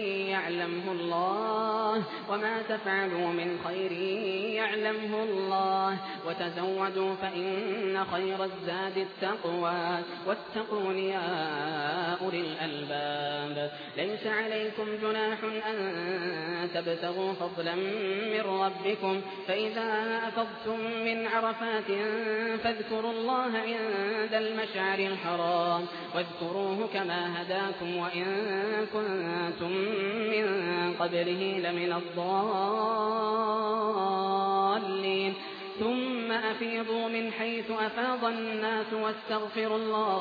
يعلمه الله وتزودوا فإن خير الزاد التقوى واتقون يا أولي الألباب ليس عليكم جناح أن تبتغوا فضلا من ربكم فإذا أفضتم من عرفات فاذكروا الله عند المشعر الحرام واذكروه كما هداكم وإن كنتم من قبله لمن الضالين ثم أفيضوا من حيث أفاض الناس واستغفروا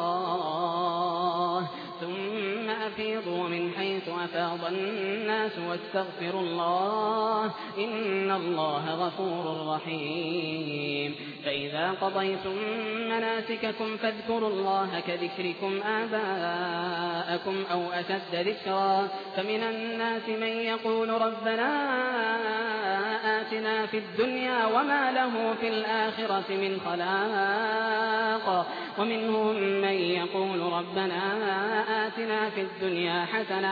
الله إن الله غفور رحيم فإذا قضيتم مناسككم فاذكروا الله كذكركم آباءكم أو أشد ذكرا فمن الناس من يقول ربنا آتنا في الدنيا وما له في الآخرة من خلاق ومنهم من يقول ربنا آتنا في الدنيا حسنة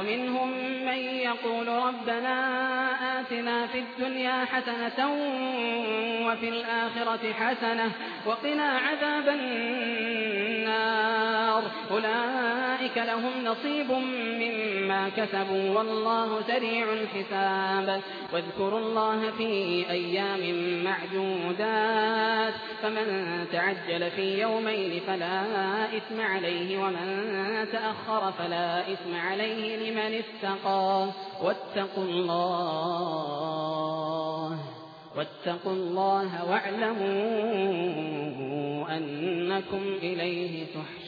وفي الآخرة حسنة وقنا عذاب النار أولئك لهم نصيب مما كسبوا والله سريع الحساب واذكروا الله في أيام معدودات فمن تعجل في يومين فلا إثم عليه ومن تأخر فلا إثم عليه لمن اتقى واتقوا الله واعلموا أنكم إليه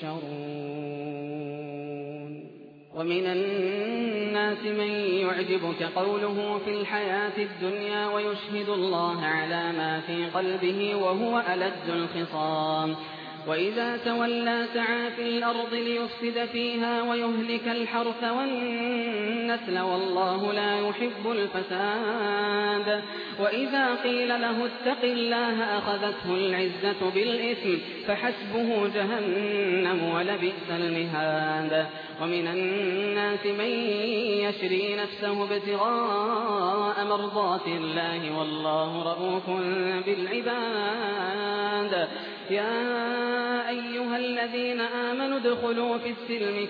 تحشرون ومن الناس من يعجبك قوله في الحياة الدنيا ويشهد الله على ما في قلبه وهو ألد الخصام وإذا تولى سعى في الأرض ليفسد فيها ويهلك الحرث والنسل والله لا يحب الفساد وإذا قيل له اتق الله أخذته العزة بالإثم فحسبه جهنم ولبئس المهاد ومن الناس من يشري نفسه ابتغاء مرضات الله والله رؤوف بالعباد يا أيها الذين آمنوا ادخلوا في السلم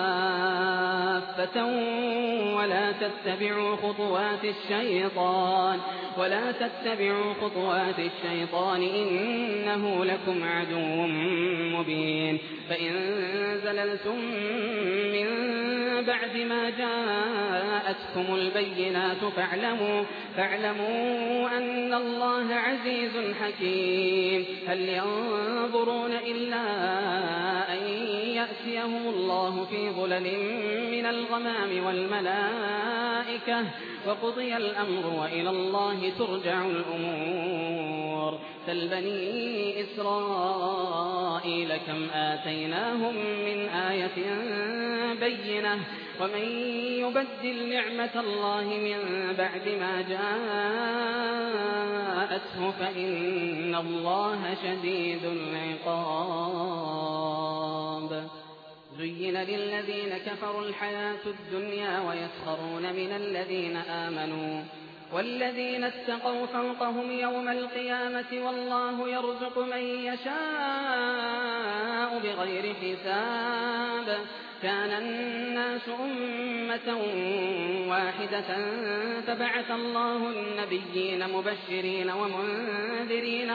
كافة ولا تتبعوا خطوات الشيطان إنه لكم عدو مبين فإن زللتم من بعد ما جاءتكم البينات فاعلموا أن الله عزيز حكيم هل ينظرون إلا أن يأتيهم الله في ظلل من الغمام والملائكة وقضي الأمر وإلى الله ترجع الأمور سل بني إسرائيل كم آتيناهم من آية بينة ومن يبدل نعمة الله من بعد ما جاءته فإن الله شديد العقاب زين للذين كفروا الحياة الدنيا ويسخرون من الذين آمنوا والذين اتقوا فوقهم يوم القيامة والله يرزق من يشاء بغير حساب كان الناس أمة واحدة فبعث الله النبيين مبشرين ومنذرين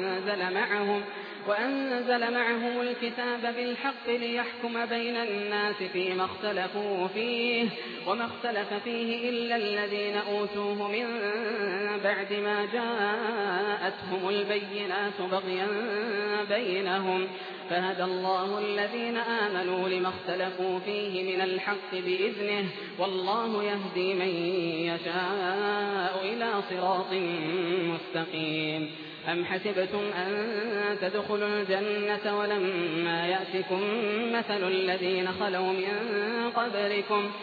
وأنزل معهم الكتاب بالحق ليحكم بين الناس فيما اختلفوا فيه وما اختلف فيه إلا الذين أوتوه من بعد ما جاءتهم البينات بغيا بينهم فهدى الله الذين آمنوا لما اختلفوا فيه من الحق بإذنه والله يهدي من يشاء إلى صراط مستقيم أم حسبتم أن تدخلوا الجنة ولما يأتكم مثل الذين خلوا من قبلكم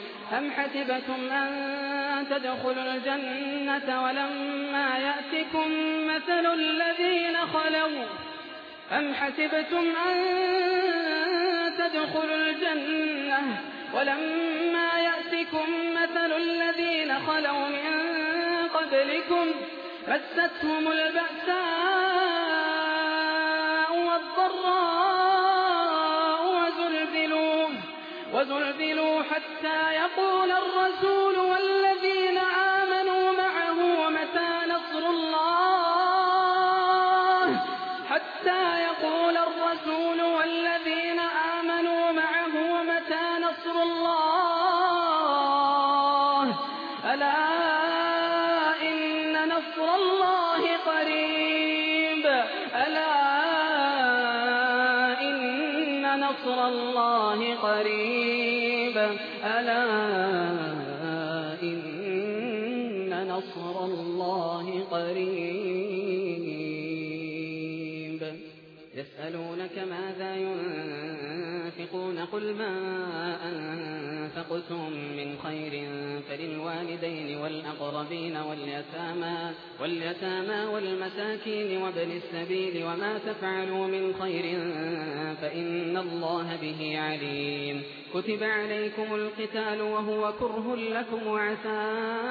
ولما يأتكم مثل الذين خلوا من قبلكم مستهم البأساء والضراء وزلزلوا حتى يقول الرسول والذين آمنوا معه متى نصر الله ألا إن نصر الله قريب ألا إن نصر الله قريب يسألونك ماذا ينفقون قل ما أنفقتم من خير فللوالدين والأقربين واليتامى والمساكين وابن السبيل وما تفعلوا من خير فإن الله به عليم كتب عليكم القتال وهو كره لكم وعسى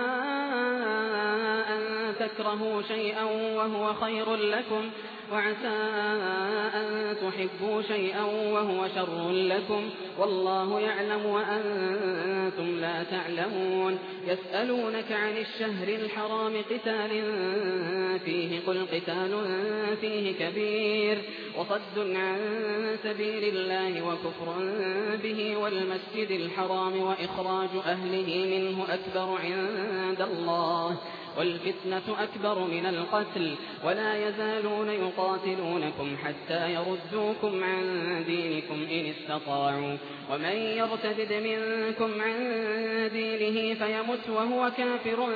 أن تكرهوا شيئا وهو خير لكم وعسى أن تحبوا شيئا وهو شر لكم والله يعلم وأنتم لا تعلمون يسألونك عن الشهر الحرام قتال فيه قل قتال فيه كبير وصد عن سبيل الله وكفر به والمسجد الحرام وإخراج أهله منه أكبر عند الله والفتنة أكبر من القتل ولا يزالون يقاتلونكم حتى يردوكم عن دينكم إن استطاعوا ومن يرتد منكم عن دينه فيمت وهو كافر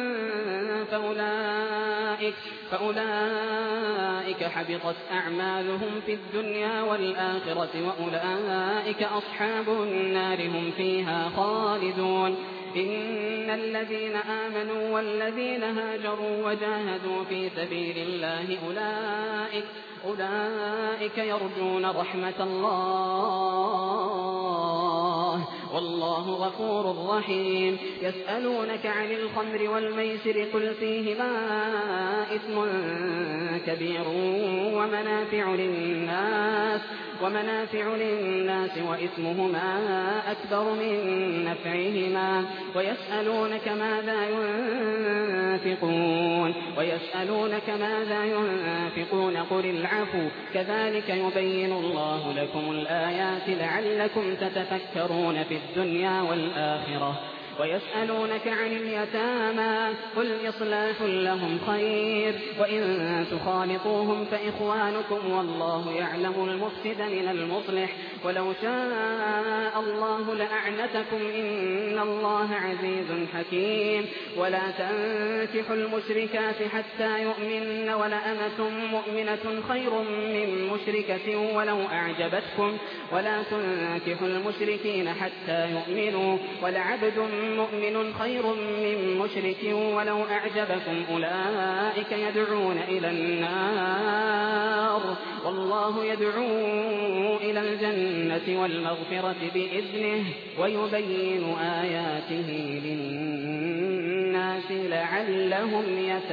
فأولئك حبطت أعمالهم في الدنيا والآخرة وأولئك أصحاب النار هم فيها خالدون إن الذين آمنوا والذين هاجروا وجاهدوا في سبيل الله أولئك يرجون رحمة الله والله غفور رحيم. يسألونك عن الخمر والميسر قل فيهما إثم كبير ومنافع للناس وإثمهما أكبر من نفعهما. ويسألونك ماذا ينفقون قل العفو كذلك يبين الله لكم الآيات لعلكم تتفكرون في الدنيا والآخرة. ويسألونك عن اليتامى قل إصلاح لهم خير وإن تخالطوهم فإخوانكم والله يعلم المفسد من المصلح ولو شاء الله لأعنتكم إن الله عزيز حكيم. ولا تنكحوا المشركات حتى يؤمن ولأمة مؤمنة خير من مشركة ولو أعجبتكم ولا تنكحوا المشركين حتى يؤمنوا ولعبد مؤمن خير من مشرك ولو أعجبكم أولئك يدعون إلى النار والله يدعو إلى الجنة والمغفرة بإذنه ويبين آياته للناس لعلهم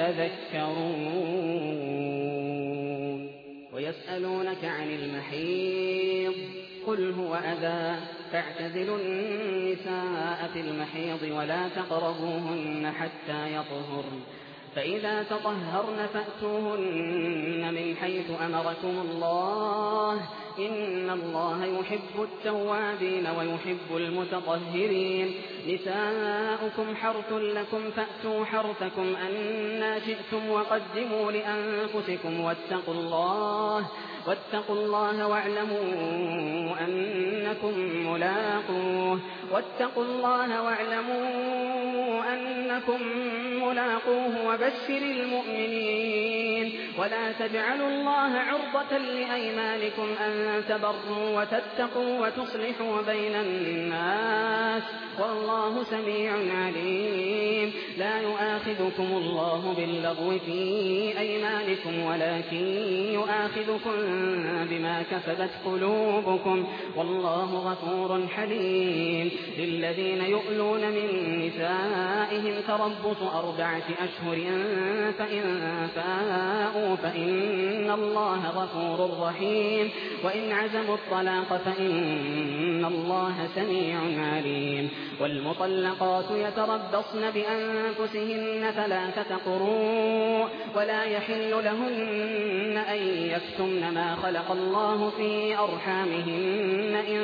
يتذكرون. ويسألونك عن المحيض قل هو أذى فاعتزلوا النساء في المحيض ولا تقربوهن حتى يطهرن فإذا تطهرن فأتوهن من حيث أمركم الله إن الله يحب التوابين ويحب المتطهرين. نساؤكم حرث لكم فأتوا حرثكم أنى شئتم وقدموا لأنفسكم واتقوا الله واعلموا أنكم ملاقوه وبشر المؤمنين. ولا تجعلوا الله عرضة لأيمانكم أن تبروا وتتقوا وتصلحوا بين الناس والله سميع عليم. لا يؤاخذكم الله باللغو في أيمانكم ولكن يؤاخذكم بما كسبت قلوبكم والله غفور حليم. للذين يؤلون من نسائهم تربص 4 أشهر فإن فاءوا فإن الله غفور رحيم. وإن عزموا الطلاق فإن الله سميع عليم. والمطلقات يتربصن بأنفسهن 3 قروء ولا يحل لهن أن يكتمن ما خلق الله في أرحامهن إن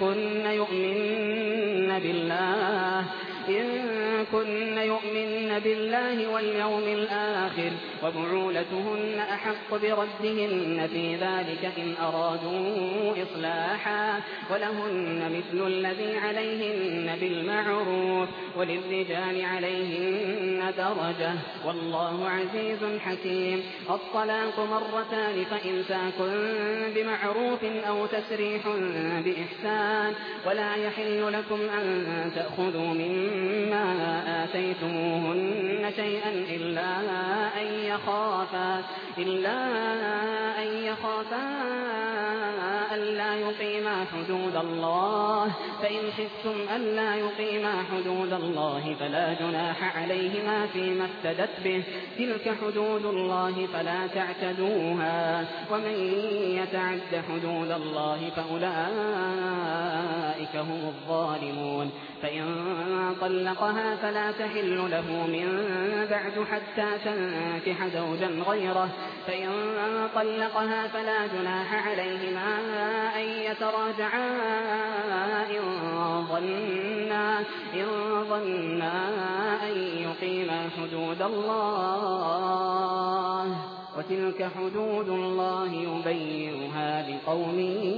كن يؤمن بالله واليوم الآخر وبعولتهن أحق بردهن في ذلك إن أرادوا إصلاحا ولهن مثل الذي عليهن بالمعروف وللرجال عليهن درجة والله عزيز حكيم. الطلاق 2 فإمساك بمعروف أو تسريح بإحسان ولا يحل لكم أن تأخذوا مما آتيتموهن شيئا إلا أن يخافا ألا يقيما حدود الله فإن خفتم ألا يقيما حدود الله فلا جناح عليهما فيما افتدت به تلك حدود الله فلا تعتدوها ومن يتعد حدود الله فأولئك هم الظالمون. فإن طلقها فلا تحل له من بعد حتى تنكح زوجا غيره فإن طلقها فلا جناح عليهما أن يتراجعا إن ظنا أن يقيما حدود الله وتلك حدود الله يبينها لقوم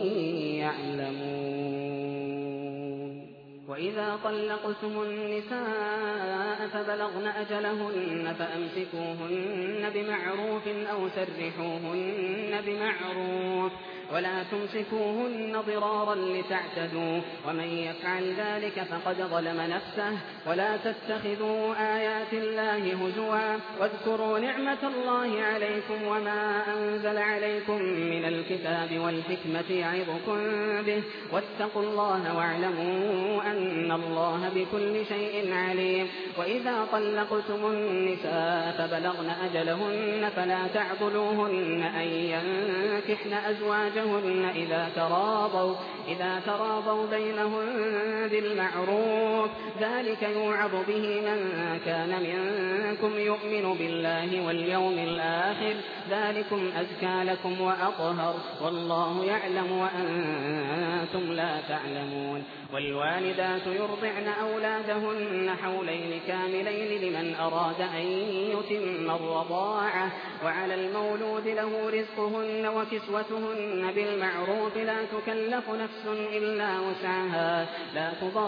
يعلمون. وإذا طلقتم النساء فبلغن أجلهن فأمسكوهن بمعروف أو سرحوهن بمعروف ولا تمسكوهن ضرارا لتعتدوا ومن يفعل ذلك فقد ظلم نفسه ولا تتخذوا آيات الله هزوا واذكروا نعمة الله عليكم وما أنزل عليكم من الكتاب والحكمة يعظكم به واتقوا الله واعلموا أن الله بكل شيء عليم وإذا طلقتم النساء فبلغن أجلهن فلا تعضلوهن أن ينكحن أزواجهن إذا تراضوا بينهم بالمعروف ذلك يوعظ به من كان منكم يؤمن بالله واليوم الآخر ذلكم أزكى لكم وأطهر والله يعلم وأنتم لا تعلمون والوالدات يرضعن أولادهن حولين كاملين لمن أراد أن يتم الرضاعة وعلى المولود له رزقهن وكسوتهن بالمعروف لا تكلف نفس إلا وسعها لا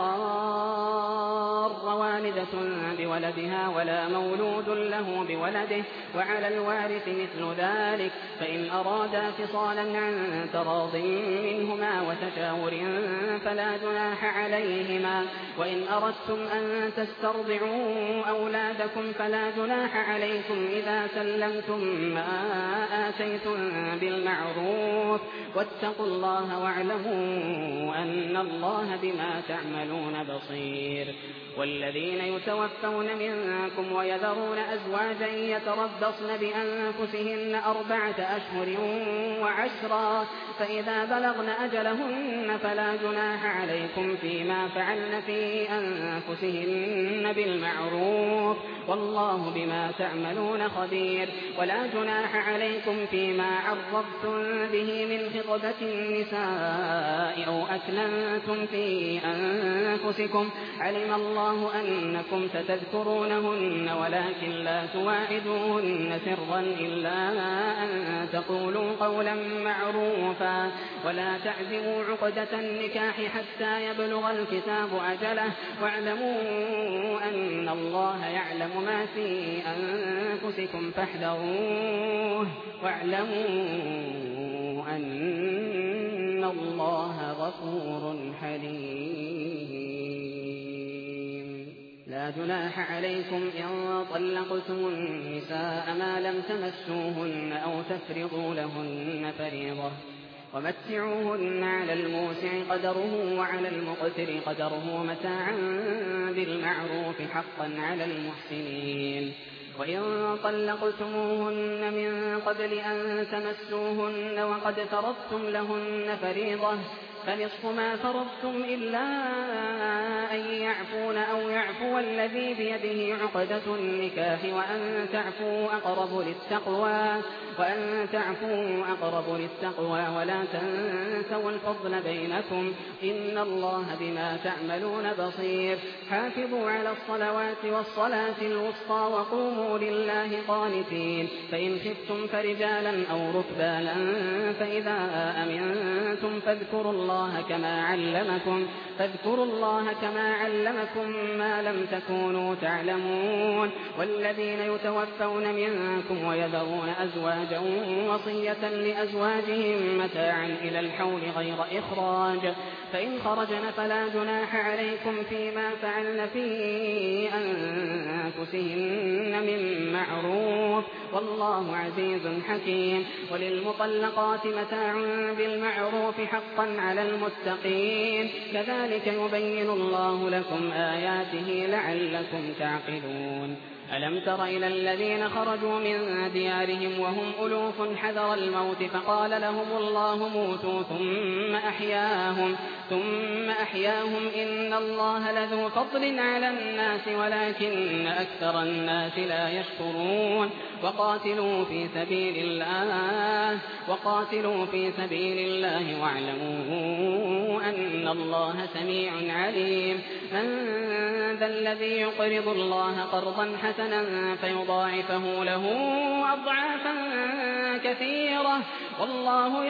تضار والدة بولدها ولا مولود له بولده وعلى الوارث مثل ذلك فإن أرادا فصالا عن تراض منهما وتشاور فلا جناح عليهما وإن أردتم أن تسترضعوا أولادكم فلا جناح عليكم إذا سلمتم ما آتيتم بالمعروف واتقوا الله واعلموا أن الله بما تعملون بصير والذين يتوفون منكم ويذرون أزواجا يتربصن بأنفسهن 4 أشهر وعشرا فإذا بلغن أجلهن فلا جناح عليكم فيما فعلن في أنفسهن بالمعروف والله بما تعملون خبير ولا جناح عليكم فيما عرضتم به من خطبة النساء أو أكننتم في أنفسكم علم الله أنكم ستذكرونهن ولكن لا تواعدوهن سرا إلا أن تقولوا قولا معروفا ولا تعزموا عقدة النكاح حتى يبلغ الكتاب أجله واعلموا أن الله يعلم ما في أنفسكم فاحذروه واعلموا أن الله غفور حليم لا جناح عليكم إن طلقتم النساء ما لم تمسوهن أو تفرضوا لهن فريضة ومتعوهن على الموسع قدره وعلى المقتر قدره متاعا بالمعروف حقا على المحسنين وإن طلقتموهن من قبل أن تمسوهن وقد فرضتم لهن فريضة فنصف ما فرضتم إلا أن يعفون أو يعفو الذي بيده عقدة النكاح وأن تعفوا أقرب للتقوى ولا تنسوا الفضل بينكم إن الله بما تعملون بصير حافظوا على الصلوات والصلاة الوسطى وقوموا لله قانتين فإن خفتم فرجالا أو ركبانا فإذا أمنتم فاذكروا الله كما علمكم ما لم تكونوا تعلمون والذين يتوفون منكم ويذرون أزواجا وصية لأزواجهم متاعا إلى الحول غير إخراج فإن خرجن فلا جناح عليكم فيما فعلن في أنفسهن من معروف والله عزيز حكيم وللمطلقات متاع بالمعروف حقا على المتقين كذلك يبين الله لكم آياته لعلكم تعقلون ألم تر إلى الذين خرجوا من ديارهم وهم ألوف حذر الموت فقال لهم الله موتوا ثم أحياهم إن الله لذو فضل على الناس ولكن أكثر الناس لا يشكرون وقاتلوا في سبيل الله واعلموا أن الله سميع عليم من ذا الذي يقرض الله قرضا حسنا فيضاعفه له أضعافا كثيرة والله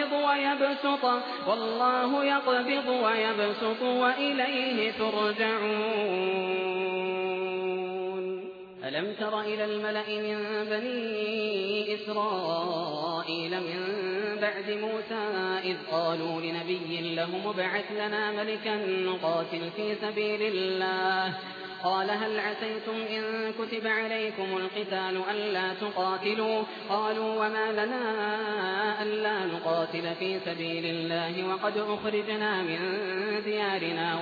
يقبض ويبسط وإليه ترجعون ألم تر إلى الملأ من بني إسرائيل من بعد موسى إذ قالوا لنبي لهم ابعث لنا ملكا نقاتل في سبيل الله قال هل عسيتم إن كتب عليكم القتال ألا تقاتلوا قالوا وما لنا ألا نقاتل في سبيل الله وقد أخرجنا من ديارنا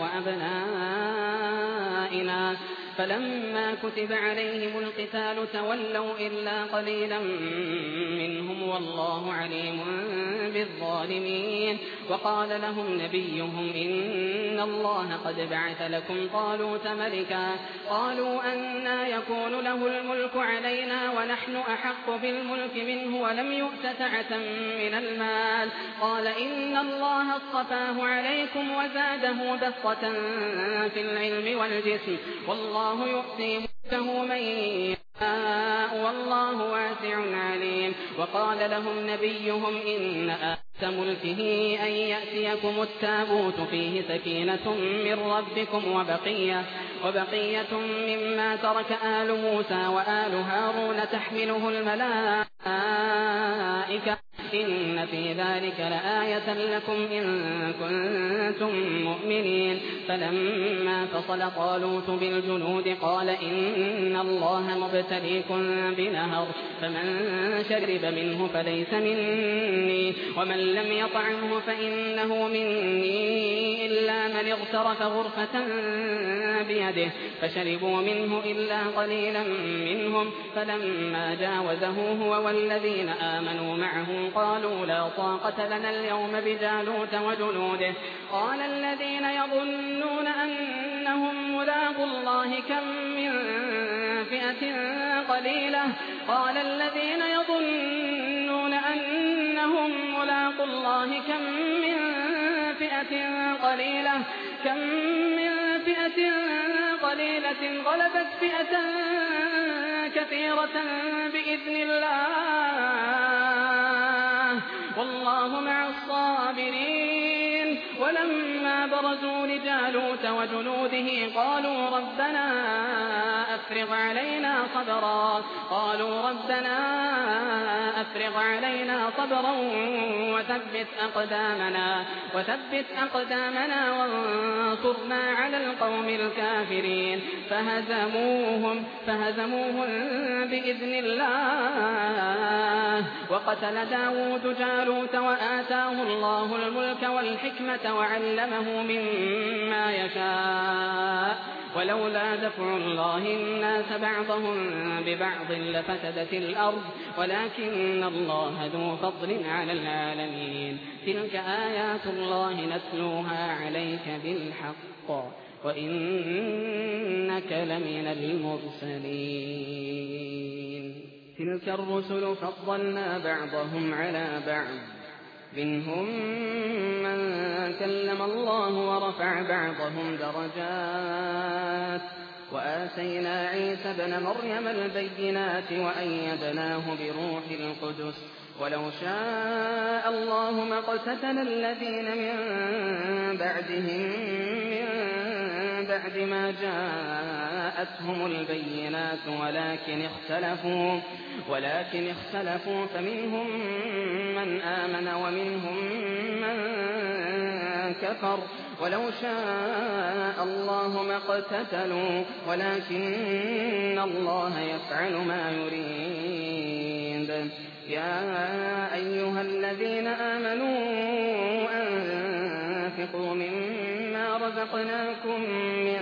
وأبنائنا فلما كتب عليهم القتال تولوا إلا قليلا منهم والله عليم بالظالمين وقال لهم نبيهم إن الله قد بعث لكم طالوت ملكا قالوا أنى يكون له الملك علينا ونحن أحق بالملك منه ولم يؤت سعة من المال قال إن الله اصطفاه عليكم وزاده بسطة في العلم والجسم والله يؤتي ملكه من يشاء والله واسع عليم وقال لهم نبيهم إن آية ملكه أن يأتيكم التابوت فيه سكينة من ربكم وبقية مما ترك آل موسى وآل هارون تحمله الملائكة إن في ذلك لآية لكم إن كنتم مؤمنين فلما فصل طالوت بالجنود قال إن الله مبتليكم بنهر فمن شرب منه فليس مني ومن لم يطعمه فإنه مني إلا من اغترف غرفة بيده فشربوا منه إلا قليلا منهم فلما جاوزه هو والذين آمنوا معه قالوا لا طاقة لنا اليوم بجالوت وجنوده قال الذين يظنون أنهم ملاقو الله كم من فئة قليلة غلبت فئة كثيرة بإذن الله والله مع الصابرين ولما برزوا لجالوت وجنوده قالوا ربنا أفرغ علينا صبرا وثبت أقدامنا وانصرنا على القوم الكافرين فهزموهم بإذن الله وقتل داود جالوت وآتاه الله الملك والحكمة وعلمه مما يشاء ولولا دفع الله الناس بعضهم ببعض لفسدت الأرض ولكن الله ذو فضل على العالمين تلك آيات الله نتلوها عليك بالحق وإنك لمن المرسلين تلك الرسل فضلنا بعضهم على بعض منهم من كلم الله ورفع بعضهم درجات وآتينا عيسى ابن مريم البينات وأيدناه بروح القدس ولو شاء الله ما اقتتل الذين من بعدهم من بعد ما جاءتهم البينات ولكن اختلفوا فمنهم من آمن ومنهم من كفر ولو شاء الله ما اقتتلوا ولكن الله يفعل ما يريد يا أيها الذين آمنوا أنفقوا مما رزقناكم من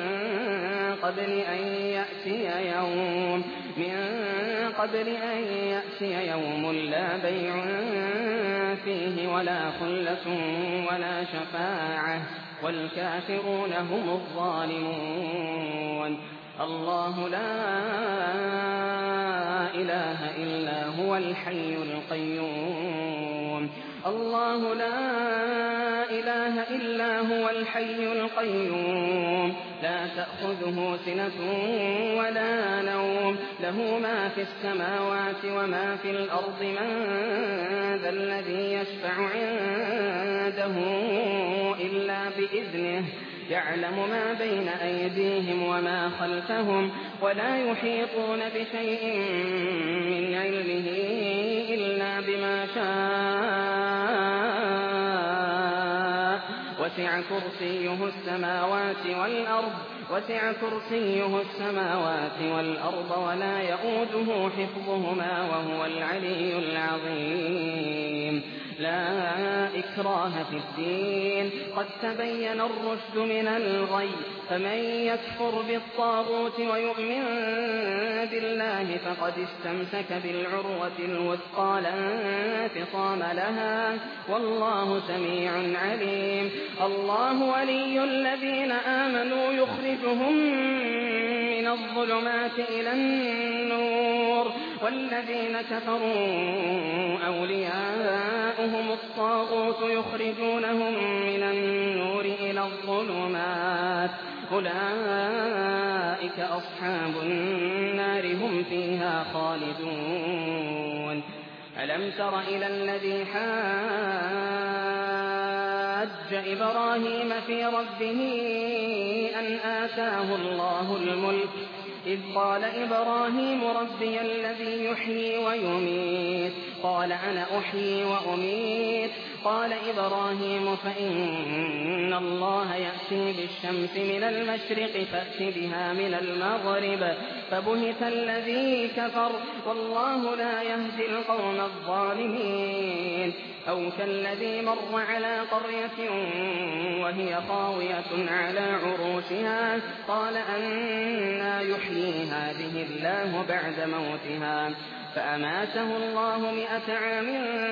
قبل أن يأتي يوم لا بيع فيه ولا خلة ولا شفاعة والكافرون هم الظالمون الله لا إله إلا هو الحي القيوم لا تأخذه سنة ولا نوم له ما في السماوات وما في الأرض من ذا الذي يشفع عنده إلا بإذنه يعلم ما بين أيديهم وما خلفهم ولا يحيطون بشيء من علمه إلا بما شاء وسع كرسيه السماوات والأرض ولا يؤوده حفظهما وهو العلي العظيم لا إكراه في الدين قد تبين الرشد من الغي فمن يكفر بالطاغوت ويؤمن بالله فقد استمسك بالعروة الوثقى لا انفصام لها والله سميع عليم الله ولي الذين آمنوا يخرجهم من الظلمات إلى النور والذين كفروا أولياؤهم الطاغوت يخرجونهم من النور إلى الظلمات أولئك أصحاب النار هم فيها خالدون ألم تر إلى الذي حاج إبراهيم في ربه أن آتاه الله الملك إذ قال إبراهيم ربي الذي يحيي ويميت قال أنا أحيي وأميت قال إبراهيم فإن الله يأتي بالشمس من المشرق فأت بها من المغرب فبهت الذي كفر والله لا يهدي القوم الظالمين أو كالذي مر على قرية وهي خاوية على عروشها قال أنى يحيي هذه الله بعد موتها فأماته الله 100 عام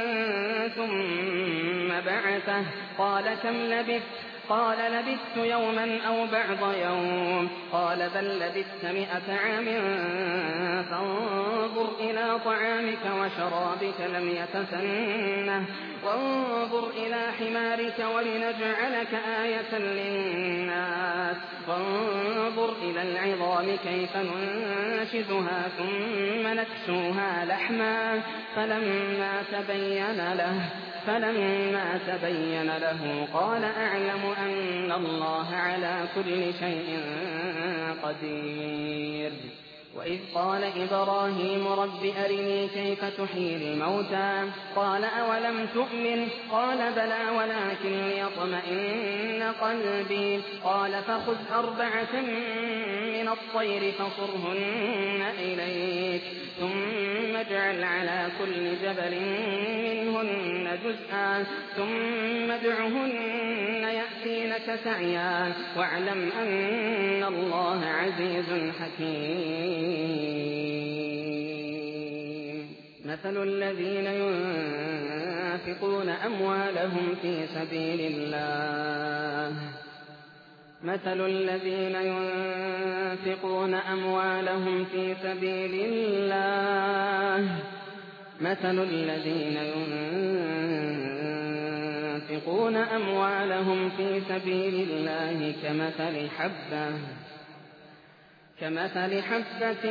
ثم بعثه قال كم لبثت قال لبثت يوما أو بعض يوم قال بل لبثت 100 عام فانظر إلى طعامك وشرابك لم يتسنه وانظر إلى حمارك ولنجعلك آية للناس وانظر إلى العظام كيف ننشزها ثم نكسوها لحما فلما تبين له قال أعلم أن الله على كل شيء قدير وإذ قال إبراهيم رب أرني كيف تحيي الموتى قال أولم تؤمن قال بلى ولكن ليطمئن قلبي قال فخذ 4 من الطير فصرهن إليك ثم اجعل على كل جبل منهن جزءا ثم ادعهن يأتينك سعيا واعلم أن الله عزيز حكيم مثل الذين ينفقون أموالهم في سبيل الله مثل الذين ينفقون أموالهم في سبيل الله كمثل حبة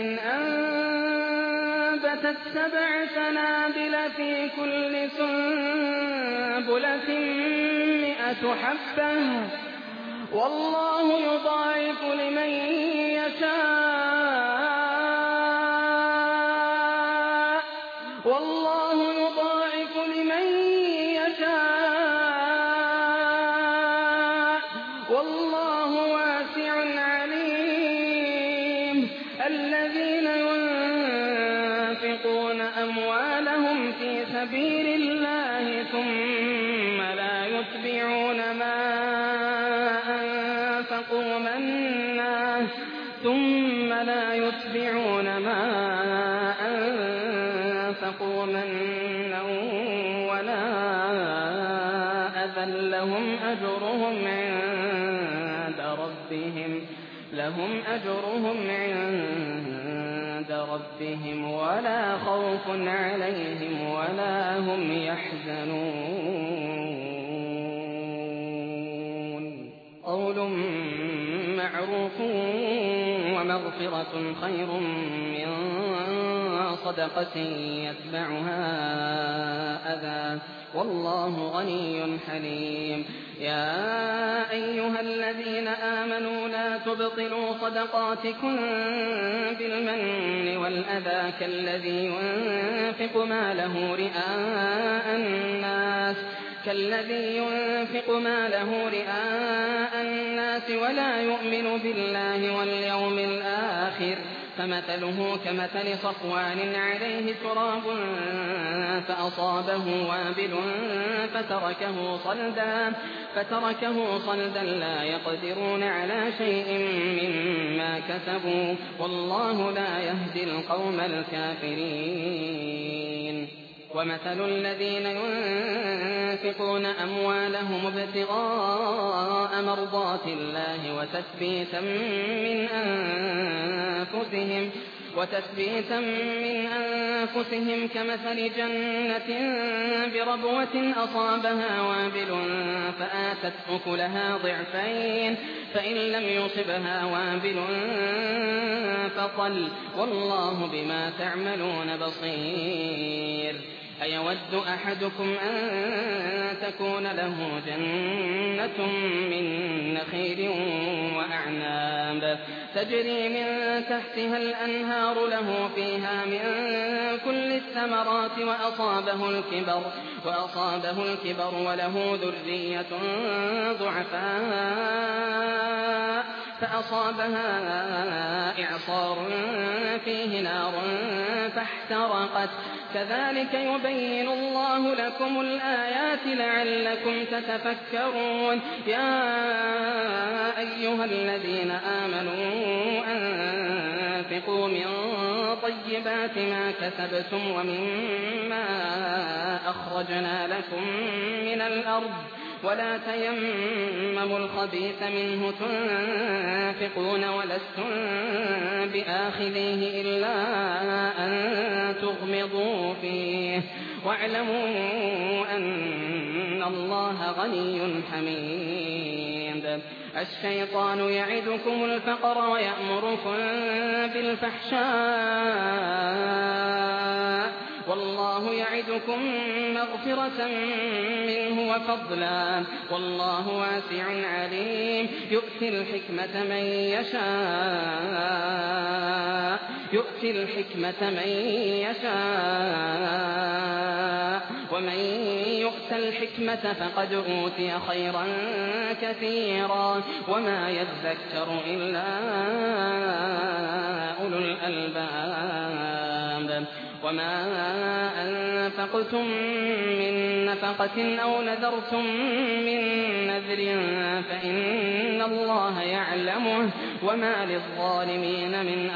أنبتت 7 سنابل في كل سنبلة 100 حبة والله يضاعف لمن يشاء والله واسع عليم الذين ينفقون أموالهم في سبيل الله ثم لا يتبعون ما أنفقوا منا ولا أذى لهم أجرهم عند ربهم ولا خوف عليهم ولا هم يحزنون قول معروف ومغفرة مغفرة خير من صدقة يتبعها أذى والله غني حليم. يا أيها الذين آمنوا لا تبطلوا صدقاتكم بالمن والأذى كالذي ينفق ماله رئاء الناس ولا يؤمن بالله واليوم الآخر فمثله كمثل صفوان عليه تراب فأصابه وابل فتركه صلدا لا يقدرون على شيء مما كسبوا والله لا يهدي القوم الكافرين. ومثل الذين ينفقون أموالهم ابتغاء مرضات الله وتثبيتا من أنفسهم كمثل جنة بربوة أصابها وابل فآتت أكلها ضعفين فإن لم يصبها وابل فطل والله بما تعملون بصير. أيود أحدكم أن تكون له جنة من نخيل وأعناب تجري من تحتها الأنهار له فيها من كل الثمرات وأصابه الكبر وله ذرية ضعفاء فأصابها إعصار فيه نار فاحترقت كذلك يبين الله لكم الآيات لعلكم تتفكرون. يا أيها الذين آمنوا أنفقوا من طيبات ما كسبتم ومما أخرجنا لكم من الأرض ولا تيمموا الخبيث منه تنفقون ولستم بآخذيه إلا أن تغمضوا فيه واعلموا أن الله غني حميد. الشيطان يعدكم الفقر ويأمركم بالفحشاء والله يعدكم مغفرة منه وفضلا والله واسع عليم. يؤتي الحكمة من يشاء ومن يؤت الحكمة فقد أوتي خيرا كثيرا وما يذكر إلا أولو الألباب. وما أنفقتم من نفقة أو نذرتم من نذر فإن الله يعلمه وما للظالمين من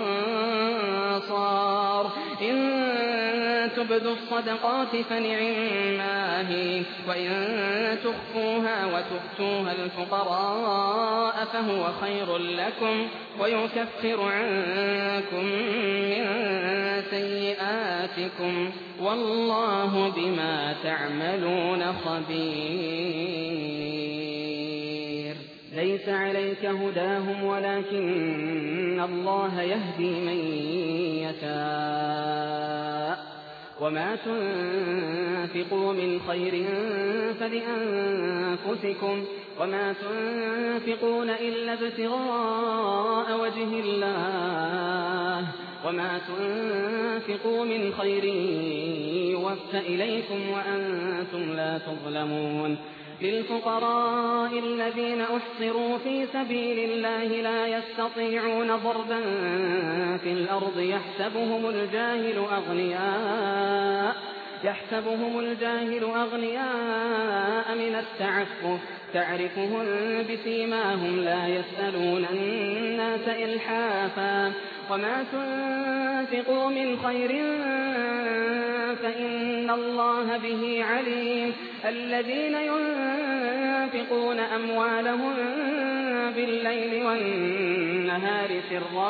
أنصار. إن تبدوا الصدقات فنعما هي وإن تخفوها وتؤتوها الفقراء فهو خير لكم ويكفر عنكم من سيئاتكم والله بما تعملون خبير. ليس عليك هداهم ولكن الله يهدي من يشاء وما تنفقوا من خير فلأنفسكم وما تنفقون إلا ابتغاء وجه الله وما تنفقوا من خير يوفى إليكم وأنتم لا تظلمون. للفقراء الذين أحصروا في سبيل الله لا يستطيعون ضربا في الأرض يحسبهم الجاهل أغنياء من التعفف تعرفهم بسيماهم لا يسألون الناس إلحافا. وما تنفقوا من خير فإن الله به عليم. الذين ينفقون أموالهم بالليل والنهار سرا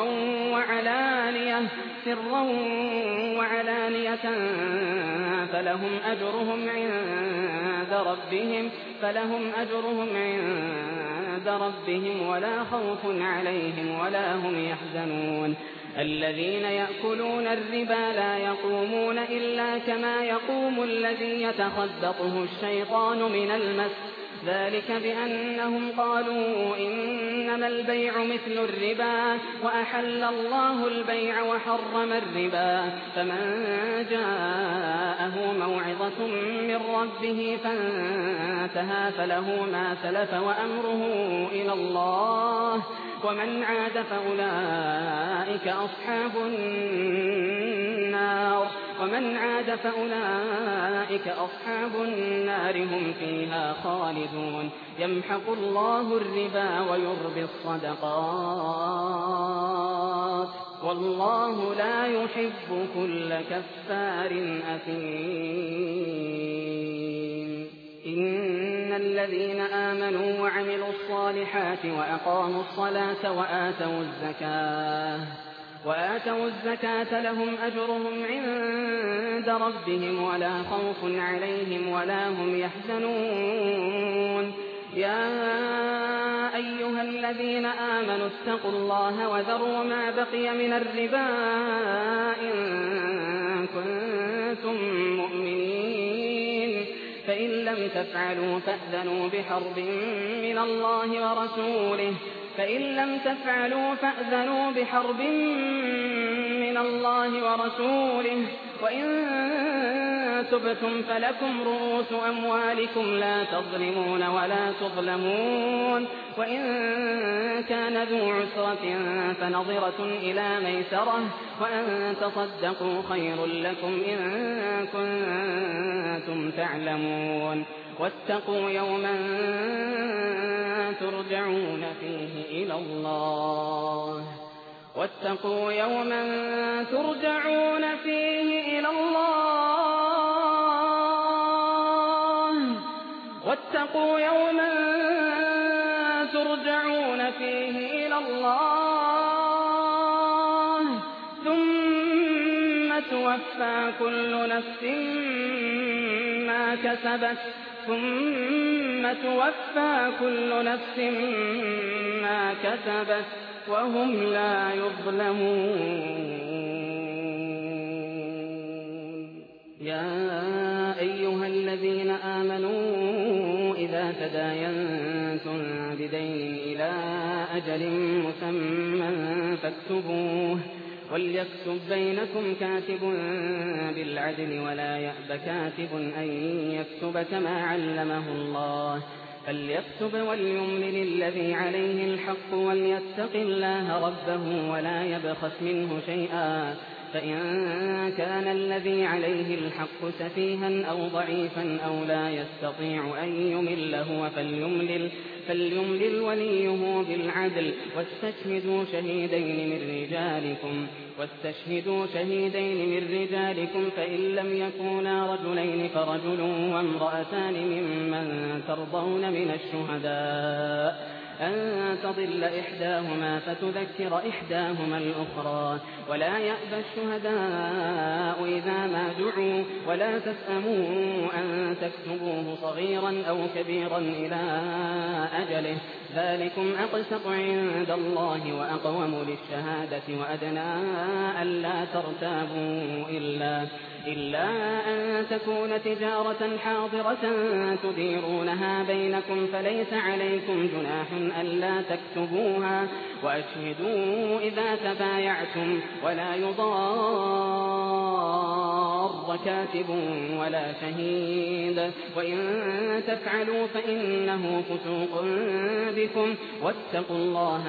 وعلانية فلهم أجرهم عند عند ربهم ولا خوف عليهم ولا هم يحزنون الذين يأكلون الربا لا يقومون إلا كما يقوم الذي يتخبطه الشيطان من المس ذلك بأنهم قالوا إنما البيع مثل الربا وأحل الله البيع وحرم الربا فمن جاءه موعظة من ربه فانتهى فله ما سلف وأمره إلى الله ومن عاد فأولئك أصحاب النار هم فيها خالدون يمحق الله الربا ويربي الصدقات والله لا يحب كل كفار أثيم إن الذين آمنوا وعملوا الصالحات وأقاموا الصلاة وآتوا الزكاة لهم أجرهم عند ربهم ولا خوف عليهم ولا هم يحزنون يا أيها الذين آمنوا اتقوا الله وذروا ما بقي من الربا إن كنتم مؤمنين فإن لم تفعلوا فأذنوا بحرب من الله ورسوله وإن تبتم فلكم رؤوس أموالكم لا تظلمون ولا تظلمون وإن كان ذو عسرة فنظرة إلى ميسرة وأن تصدقوا خير لكم إن كنتم تعلمون واتقوا يوما ترجعون فيه إلى الله واتقوا يوما ترجعون فيه إلى الله ثم توفى كل نفس ما كسبت وهم لا يظلمون يا أيها الذين آمنوا إذا تداينتم بدين إلى أجل مسمى فاكتبوه وليكتب بينكم كاتب بالعدل ولا يأب كاتب أن يكتب كما علمه الله فليكتب وليملل الذي عليه الحق وليتق الله ربه ولا يبخس منه شيئا فإن كان الذي عليه الحق سفيها أو ضعيفا أو لا يستطيع أن يمل هو فليملل وليه بالعدل واستشهدوا شهيدين من رجالكم فإن لم يكونا رجلين فرجل وامرأتان ممن ترضون من الشهداء أن تضل إحداهما فتذكر إحداهما الأخرى ولا يأبى الشهداء إذا ما دعوا ولا تسأموا أن تكتبوه صغيرا أو كبيرا إلى أجله ذلكم أقسط عند الله وأقوم للشهادة وأدنى ألا ترتابوا إلا أن تكون تجارة حاضرة تديرونها بينكم فليس عليكم جناح ألا تكتبوها وأشهدوا إذا تبايعتم ولا يضار كاتب ولا شهيد وإن تفعلوا فإنه فسوق بكم واتقوا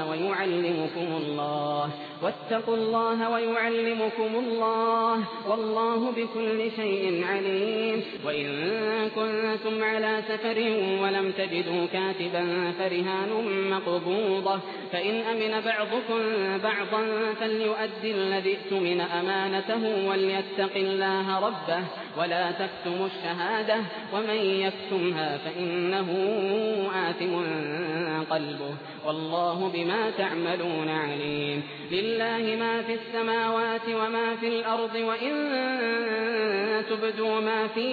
الله ويعلمكم الله والله بكل شيء عليم وإن كنتم على سفر ولم تجدوا كاتبا فرهان مقبوضة فإن أمن بعضكم بعضا فليؤدي الذي اؤتمن أمانته وليتق الله الله ربه ولا تكتموا الشهادة ومن يكتمها فإنه آثم قلبه والله بما تعملون عليم. لله ما في السماوات وما في الأرض وإن تبدوا ما في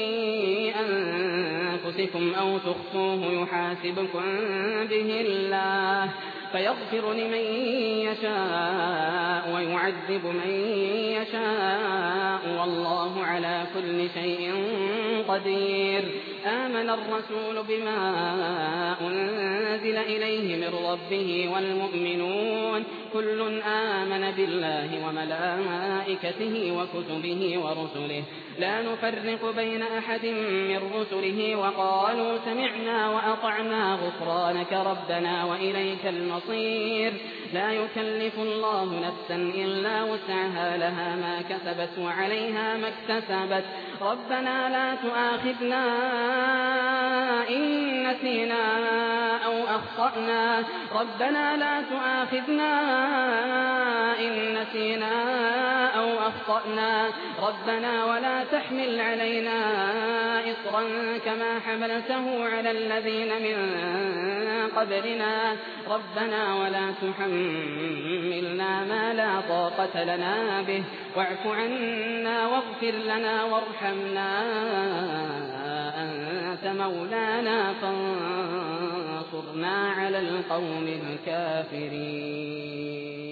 أنفسكم أو تخفوه يحاسبكم به الله فيغفر لمن يشاء ويعذب من يشاء والله على كل شيء قدير. آمن الرسول بما أنزل إليه من ربه والمؤمنون كل آمن بالله وملائكته وكتبه ورسله لا نفرق بين أحد من رسله وقالوا سمعنا وأطعنا غفرانك ربنا وإليك المصير. لا يكلف الله نفسا إلا وسعها لها ما كسبت وعليها ما اكتسبت ربنا لا تؤاخذنا إن نسينا أو أخطأنا ربنا لا تؤاخذنا إن نسينا أو أخطأنا ربنا ولا تحمل علينا إصرا كما حملته على الذين من قبلنا ربنا ولا تحملنا ما لا طاقة لنا به واعف عنا واغفر لنا وارحمنا أنت مولانا فانصرنا على القوم الكافرين.